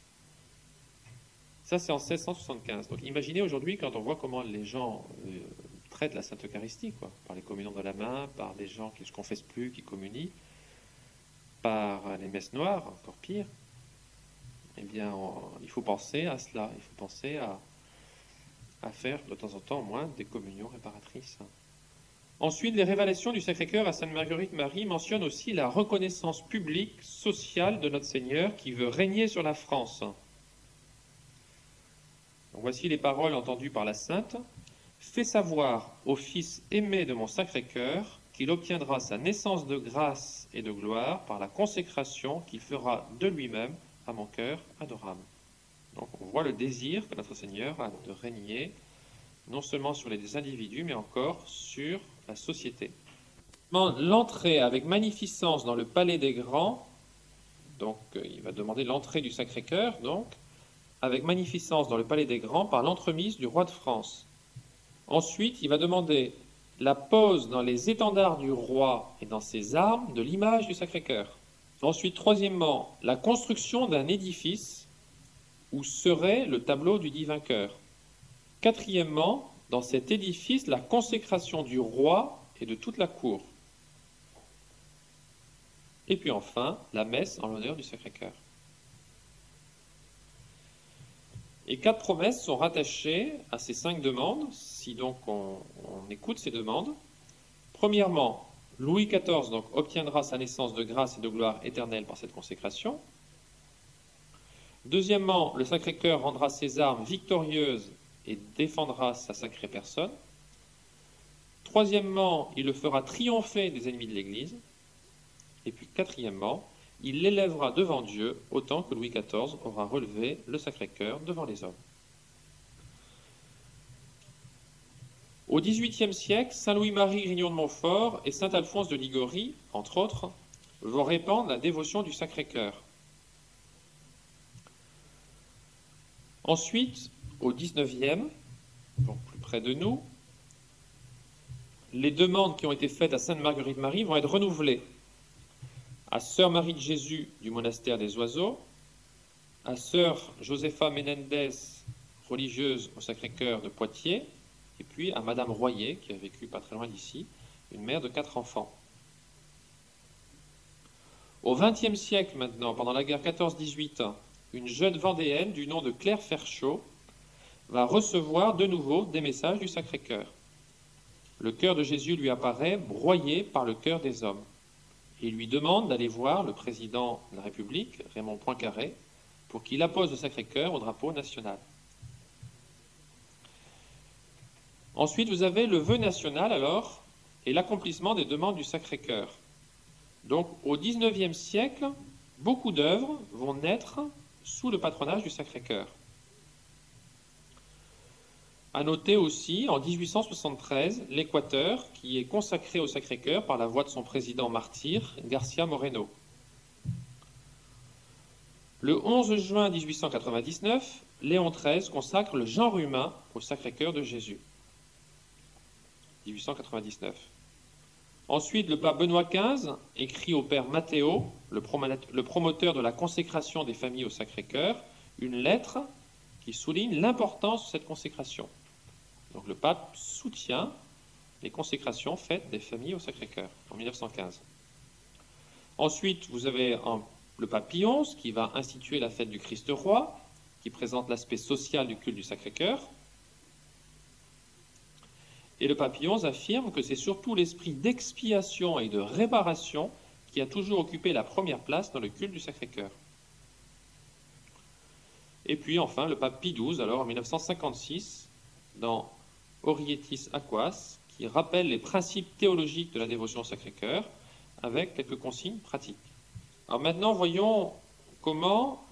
Ça, c'est en 1675. Donc, imaginez aujourd'hui, quand on voit comment les gens traitent la Sainte Eucharistie, quoi, par les communions de la main, par des gens qui ne se confessent plus, qui communient, par les messes noires, encore pire, eh bien, il faut penser à cela. Il faut penser à faire de temps en temps, au moins, des communions réparatrices. Ensuite, les révélations du Sacré-Cœur à Sainte Marguerite Marie mentionnent aussi la reconnaissance publique, sociale de notre Seigneur qui veut régner sur la France. Donc, voici les paroles entendues par la Sainte. « Fais savoir au Fils aimé de mon Sacré-Cœur qu'il obtiendra sa naissance de grâce et de gloire par la consécration qu'il fera de lui-même à mon cœur adorable. » Donc on voit le désir que notre Seigneur a de régner non seulement sur les individus, mais encore sur la société. L'entrée avec magnificence dans le palais des grands, donc il va demander l'entrée du Sacré-Cœur, donc, avec magnificence dans le palais des grands par l'entremise du roi de France. Ensuite, il va demander la pose dans les étendards du roi et dans ses armes de l'image du Sacré-Cœur. Ensuite, troisièmement, la construction d'un édifice où serait le tableau du divin cœur. Quatrièmement, dans cet édifice, la consécration du roi et de toute la cour. Et puis enfin, la messe en l'honneur du Sacré-Cœur. Et 4 promesses sont rattachées à ces 5 demandes, si donc on écoute ces demandes. Premièrement, Louis XIV donc, obtiendra sa naissance de grâce et de gloire éternelle par cette consécration. Deuxièmement, le Sacré-Cœur rendra ses armes victorieuses et défendra sa sacrée personne. Troisièmement, il le fera triompher des ennemis de l'Église. Et puis quatrièmement, il l'élèvera devant Dieu autant que Louis XIV aura relevé le Sacré-Cœur devant les hommes. Au XVIIIe siècle, saint Louis-Marie Grignon de Montfort et saint Alphonse de Liguori, entre autres, vont répandre la dévotion du Sacré-Cœur. Ensuite, au XIXe, donc plus près de nous, les demandes qui ont été faites à sainte Marguerite Marie vont être renouvelées. À sœur Marie de Jésus du monastère des Oiseaux, à sœur Josefa Menendez, religieuse au Sacré-Cœur de Poitiers, et puis à madame Royer, qui a vécu pas très loin d'ici, une mère de 4 enfants. Au XXe siècle maintenant, pendant la guerre 14-18, une jeune Vendéenne du nom de Claire Ferchaud va recevoir de nouveau des messages du Sacré-Cœur. Le cœur de Jésus lui apparaît broyé par le cœur des hommes. Et il lui demande d'aller voir le président de la République, Raymond Poincaré, pour qu'il appose le Sacré-Cœur au drapeau national. Ensuite, vous avez le vœu national, alors, et l'accomplissement des demandes du Sacré-Cœur. Donc, au XIXe siècle, beaucoup d'œuvres vont naître sous le patronage du Sacré-Cœur. À noter aussi, en 1873, l'Équateur, qui est consacré au Sacré-Cœur par la voix de son président martyr, Garcia Moreno. Le 11 juin 1899, Léon XIII consacre le genre humain au Sacré-Cœur de Jésus. 1899. Ensuite, le pape Benoît XV écrit au père Matteo, le promoteur de la consécration des familles au Sacré-Cœur, une lettre qui souligne l'importance de cette consécration. Donc le pape soutient les consécrations faites des familles au Sacré-Cœur en 1915. Ensuite, vous avez en le pape Pie XI qui va instituer la fête du Christ-Roi, qui présente l'aspect social du culte du Sacré-Cœur. Et le pape Pie XI affirme que c'est surtout l'esprit d'expiation et de réparation qui a toujours occupé la première place dans le culte du Sacré-Cœur. Et puis enfin le pape Pie XII, alors en 1956, dans Orietis Aquas, qui rappelle les principes théologiques de la dévotion au Sacré-Cœur avec quelques consignes pratiques. Alors maintenant, voyons comment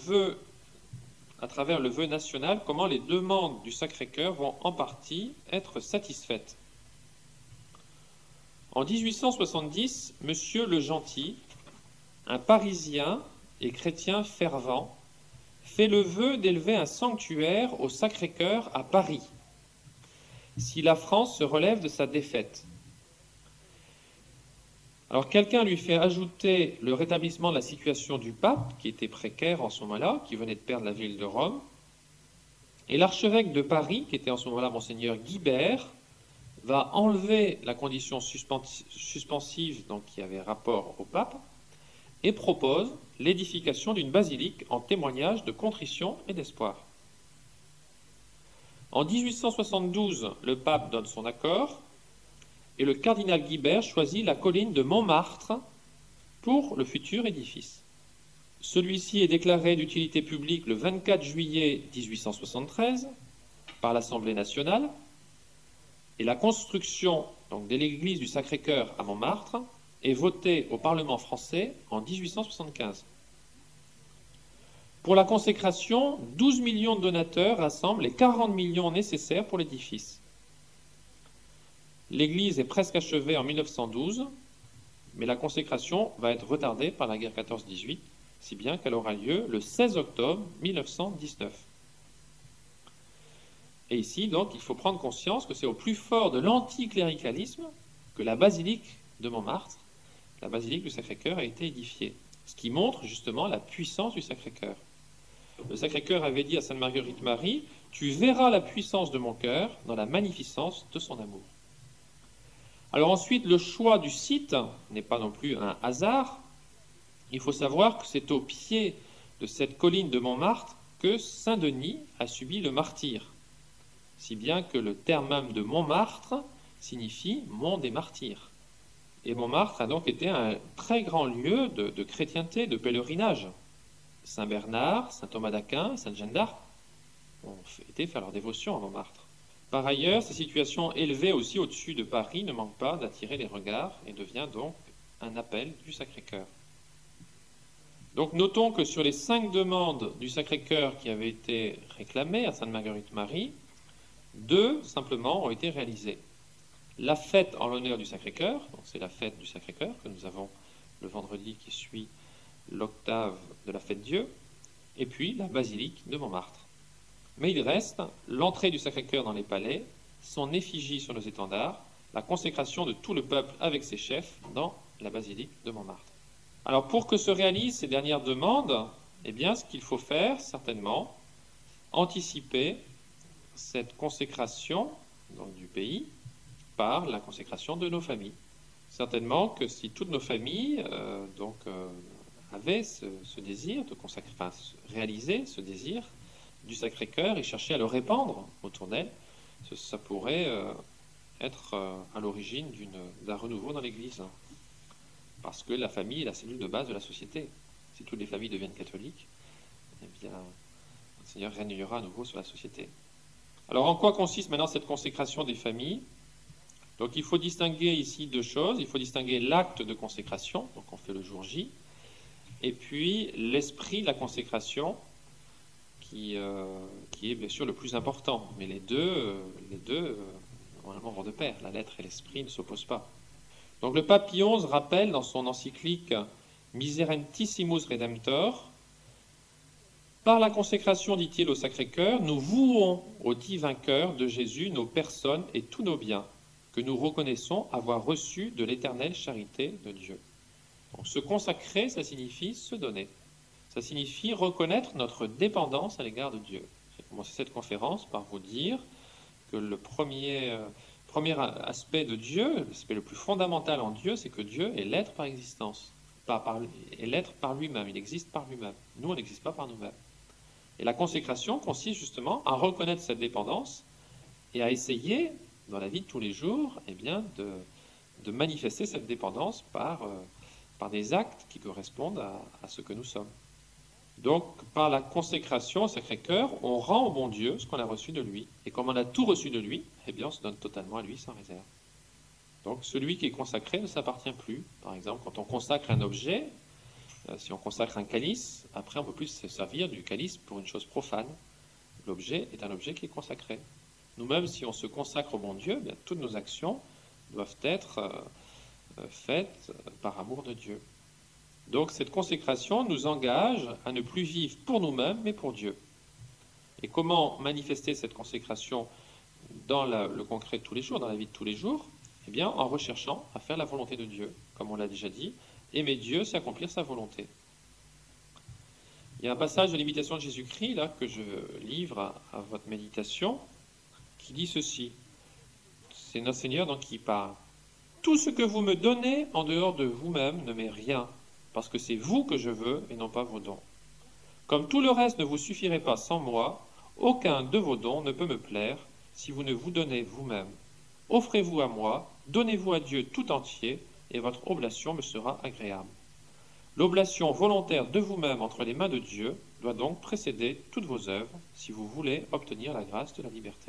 à travers le vœu national, comment les demandes du Sacré-Cœur vont en partie être satisfaites. En 1870, Monsieur Le Gentil, un Parisien et chrétien fervent, fait le vœu d'élever un sanctuaire au Sacré-Cœur à Paris, si la France se relève de sa défaite. Alors quelqu'un lui fait ajouter le rétablissement de la situation du pape, qui était précaire en ce moment-là, qui venait de perdre la ville de Rome, et l'archevêque de Paris, qui était en ce moment-là Monseigneur Guibert, va enlever la condition suspensive donc, qui avait rapport au pape, et propose l'édification d'une basilique en témoignage de contrition et d'espoir. En 1872, le pape donne son accord, et le cardinal Guibert choisit la colline de Montmartre pour le futur édifice. Celui-ci est déclaré d'utilité publique le 24 juillet 1873 par l'Assemblée nationale, et la construction donc, de l'église du Sacré-Cœur à Montmartre est votée au Parlement français en 1875. Pour la consécration, 12 millions de donateurs rassemblent les 40 millions nécessaires pour l'édifice. L'église est presque achevée en 1912, mais la consécration va être retardée par la guerre 14-18, si bien qu'elle aura lieu le 16 octobre 1919. Et ici, donc, il faut prendre conscience que c'est au plus fort de l'anticléricalisme que la basilique de Montmartre, la basilique du Sacré-Cœur, a été édifiée, ce qui montre justement la puissance du Sacré-Cœur. Le Sacré-Cœur avait dit à Sainte Marguerite Marie « Tu verras la puissance de mon cœur dans la magnificence de son amour ». Alors ensuite, le choix du site n'est pas non plus un hasard. Il faut savoir que c'est au pied de cette colline de Montmartre que Saint-Denis a subi le martyre, si bien que le terme même de Montmartre signifie « mont des martyrs ». Et Montmartre a donc été un très grand lieu de chrétienté, de pèlerinage. Saint Bernard, Saint Thomas d'Aquin, Sainte Jeanne d'Arc ont été faire leur dévotion à Montmartre. Par ailleurs, sa situation élevée aussi au-dessus de Paris ne manque pas d'attirer les regards et devient donc un appel du Sacré-Cœur. Donc notons que sur les 5 demandes du Sacré-Cœur qui avaient été réclamées à Sainte Marguerite Marie, 2 simplement ont été réalisées. La fête en l'honneur du Sacré-Cœur, donc c'est la fête du Sacré-Cœur que nous avons le vendredi qui suit l'octave de la fête Dieu, et puis la basilique de Montmartre. Mais il reste l'entrée du Sacré-Cœur dans les palais, son effigie sur nos étendards, la consécration de tout le peuple avec ses chefs dans la basilique de Montmartre. Alors pour que se réalisent ces dernières demandes, eh bien ce qu'il faut faire, certainement, anticiper cette consécration donc, du pays par la consécration de nos familles. Certainement que si toutes nos familles avaient ce désir de consacrer, enfin réaliser ce désir du Sacré-Cœur et chercher à le répandre autour d'elle, ça pourrait être à l'origine d'un renouveau dans l'Église. Parce que la famille est la cellule de base de la société. Si toutes les familles deviennent catholiques, eh bien, le Seigneur régnera à nouveau sur la société. Alors, en quoi consiste maintenant cette consécration des familles? Donc, il faut distinguer ici 2 choses. Il faut distinguer l'acte de consécration, donc on fait le jour J, et puis l'esprit de la consécration, qui est bien sûr le plus important. Mais les deux vont de pair. La lettre et l'esprit ne s'opposent pas. Donc le pape Pie XI rappelle dans son encyclique Miserentissimus Redemptor, par la consécration, dit-il, au Sacré-Cœur, nous vouons au dit vainqueur de Jésus nos personnes et tous nos biens, que nous reconnaissons avoir reçus de l'éternelle charité de Dieu. Donc se consacrer, ça signifie se donner. Ça signifie reconnaître notre dépendance à l'égard de Dieu. J'ai commencé cette conférence par vous dire que le premier aspect de Dieu, l'aspect le plus fondamental en Dieu, c'est que Dieu est l'être par existence. et l'être par lui-même, il existe par lui-même. Nous, on n'existe pas par nous-mêmes. Et la consécration consiste justement à reconnaître cette dépendance et à essayer, dans la vie de tous les jours, eh bien, de manifester cette dépendance par des actes qui correspondent à ce que nous sommes. Donc, par la consécration au Sacré-Cœur, on rend au bon Dieu ce qu'on a reçu de lui. Et comme on a tout reçu de lui, eh bien, on se donne totalement à lui sans réserve. Donc, celui qui est consacré ne s'appartient plus. Par exemple, quand on consacre un objet, si on consacre un calice, après on ne peut plus se servir du calice pour une chose profane. L'objet est un objet qui est consacré. Nous-mêmes, si on se consacre au bon Dieu, eh bien, toutes nos actions doivent être faites par amour de Dieu. Donc cette consécration nous engage à ne plus vivre pour nous-mêmes, mais pour Dieu. Et comment manifester cette consécration dans le concret de tous les jours, dans la vie de tous les jours? Eh bien, en recherchant à faire la volonté de Dieu, comme on l'a déjà dit. Aimer Dieu, c'est accomplir sa volonté. Il y a un passage de l'imitation de Jésus-Christ, là, que je livre à votre méditation, qui dit ceci. C'est notre Seigneur donc qui parle. Tout ce que vous me donnez en dehors de vous-même ne m'est rien, parce que c'est vous que je veux et non pas vos dons. Comme tout le reste ne vous suffirait pas sans moi, aucun de vos dons ne peut me plaire si vous ne vous donnez vous-même. Offrez-vous à moi, donnez-vous à Dieu tout entier, et votre oblation me sera agréable. L'oblation volontaire de vous-même entre les mains de Dieu doit donc précéder toutes vos œuvres si vous voulez obtenir la grâce de la liberté.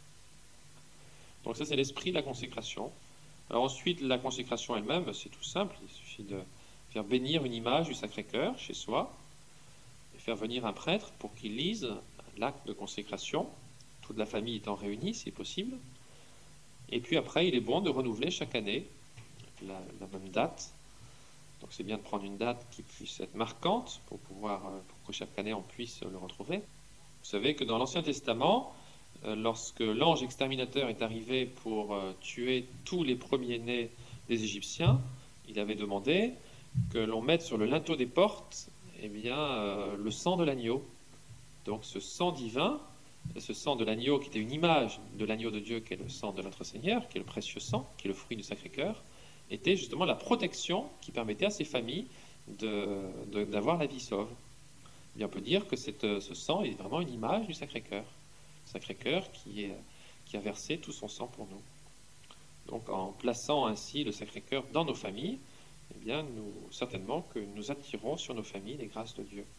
Donc ça, c'est l'esprit de la consécration. Alors ensuite, la consécration elle-même, c'est tout simple. Il suffit de faire bénir une image du Sacré-Cœur chez soi et faire venir un prêtre pour qu'il lise l'acte de consécration, toute la famille étant réunie, si possible. Et puis après, il est bon de renouveler chaque année la même date. Donc c'est bien de prendre une date qui puisse être marquante pour que chaque année on puisse le retrouver. Vous savez que dans l'Ancien Testament, lorsque l'ange exterminateur est arrivé pour tuer tous les premiers-nés des Égyptiens, il avait demandé que l'on mette sur le linteau des portes le sang de l'agneau. Donc ce sang divin, ce sang de l'agneau qui était une image de l'agneau de Dieu, qui est le sang de notre Seigneur, qui est le précieux sang, qui est le fruit du Sacré-Cœur, était justement la protection qui permettait à ces familles d'avoir la vie sauve. Et bien, on peut dire que ce sang est vraiment une image du Sacré-Cœur. Le Sacré-Cœur qui a versé tout son sang pour nous. Donc en plaçant ainsi le Sacré-Cœur dans nos familles, eh bien, certainement que nous attirons sur nos familles les grâces de Dieu.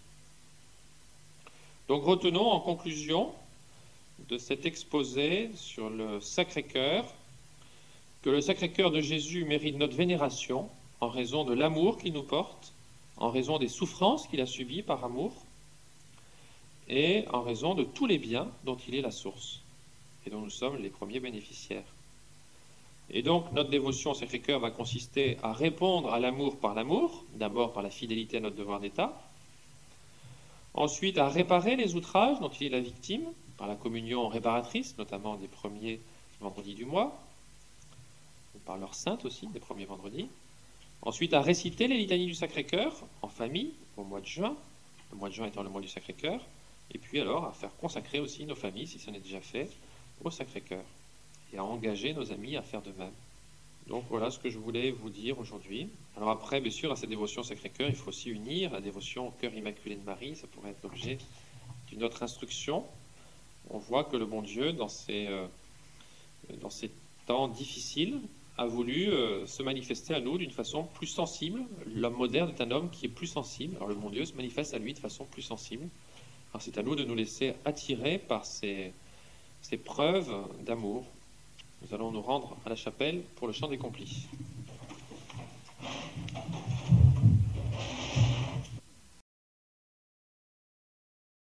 Donc retenons en conclusion de cet exposé sur le Sacré-Cœur que le Sacré-Cœur de Jésus mérite notre vénération en raison de l'amour qu'il nous porte, en raison des souffrances qu'il a subies par amour, et en raison de tous les biens dont il est la source, et dont nous sommes les premiers bénéficiaires. Et donc, notre dévotion au Sacré-Cœur va consister à répondre à l'amour par l'amour, d'abord par la fidélité à notre devoir d'État, ensuite à réparer les outrages dont il est la victime, par la communion réparatrice, notamment des premiers vendredis du mois, par l'heure sainte aussi, des premiers vendredis. Ensuite, à réciter les litanies du Sacré-Cœur en famille au mois de juin, le mois de juin étant le mois du Sacré-Cœur, et puis alors à faire consacrer aussi nos familles, si ce n'est déjà fait, au Sacré-Cœur, et à engager nos amis à faire de même. Donc voilà ce que je voulais vous dire aujourd'hui. Alors après, bien sûr, à cette dévotion au Sacré-Cœur, il faut aussi unir la dévotion au Cœur Immaculé de Marie, ça pourrait être l'objet d'une autre instruction. On voit que le bon Dieu, dans ces temps difficiles, a voulu se manifester à nous d'une façon plus sensible. L'homme moderne est un homme qui est plus sensible. Alors le bon Dieu se manifeste à lui de façon plus sensible. Alors c'est à nous de nous laisser attirer par ces preuves d'amour. Nous allons nous rendre à la chapelle pour le chant des complis.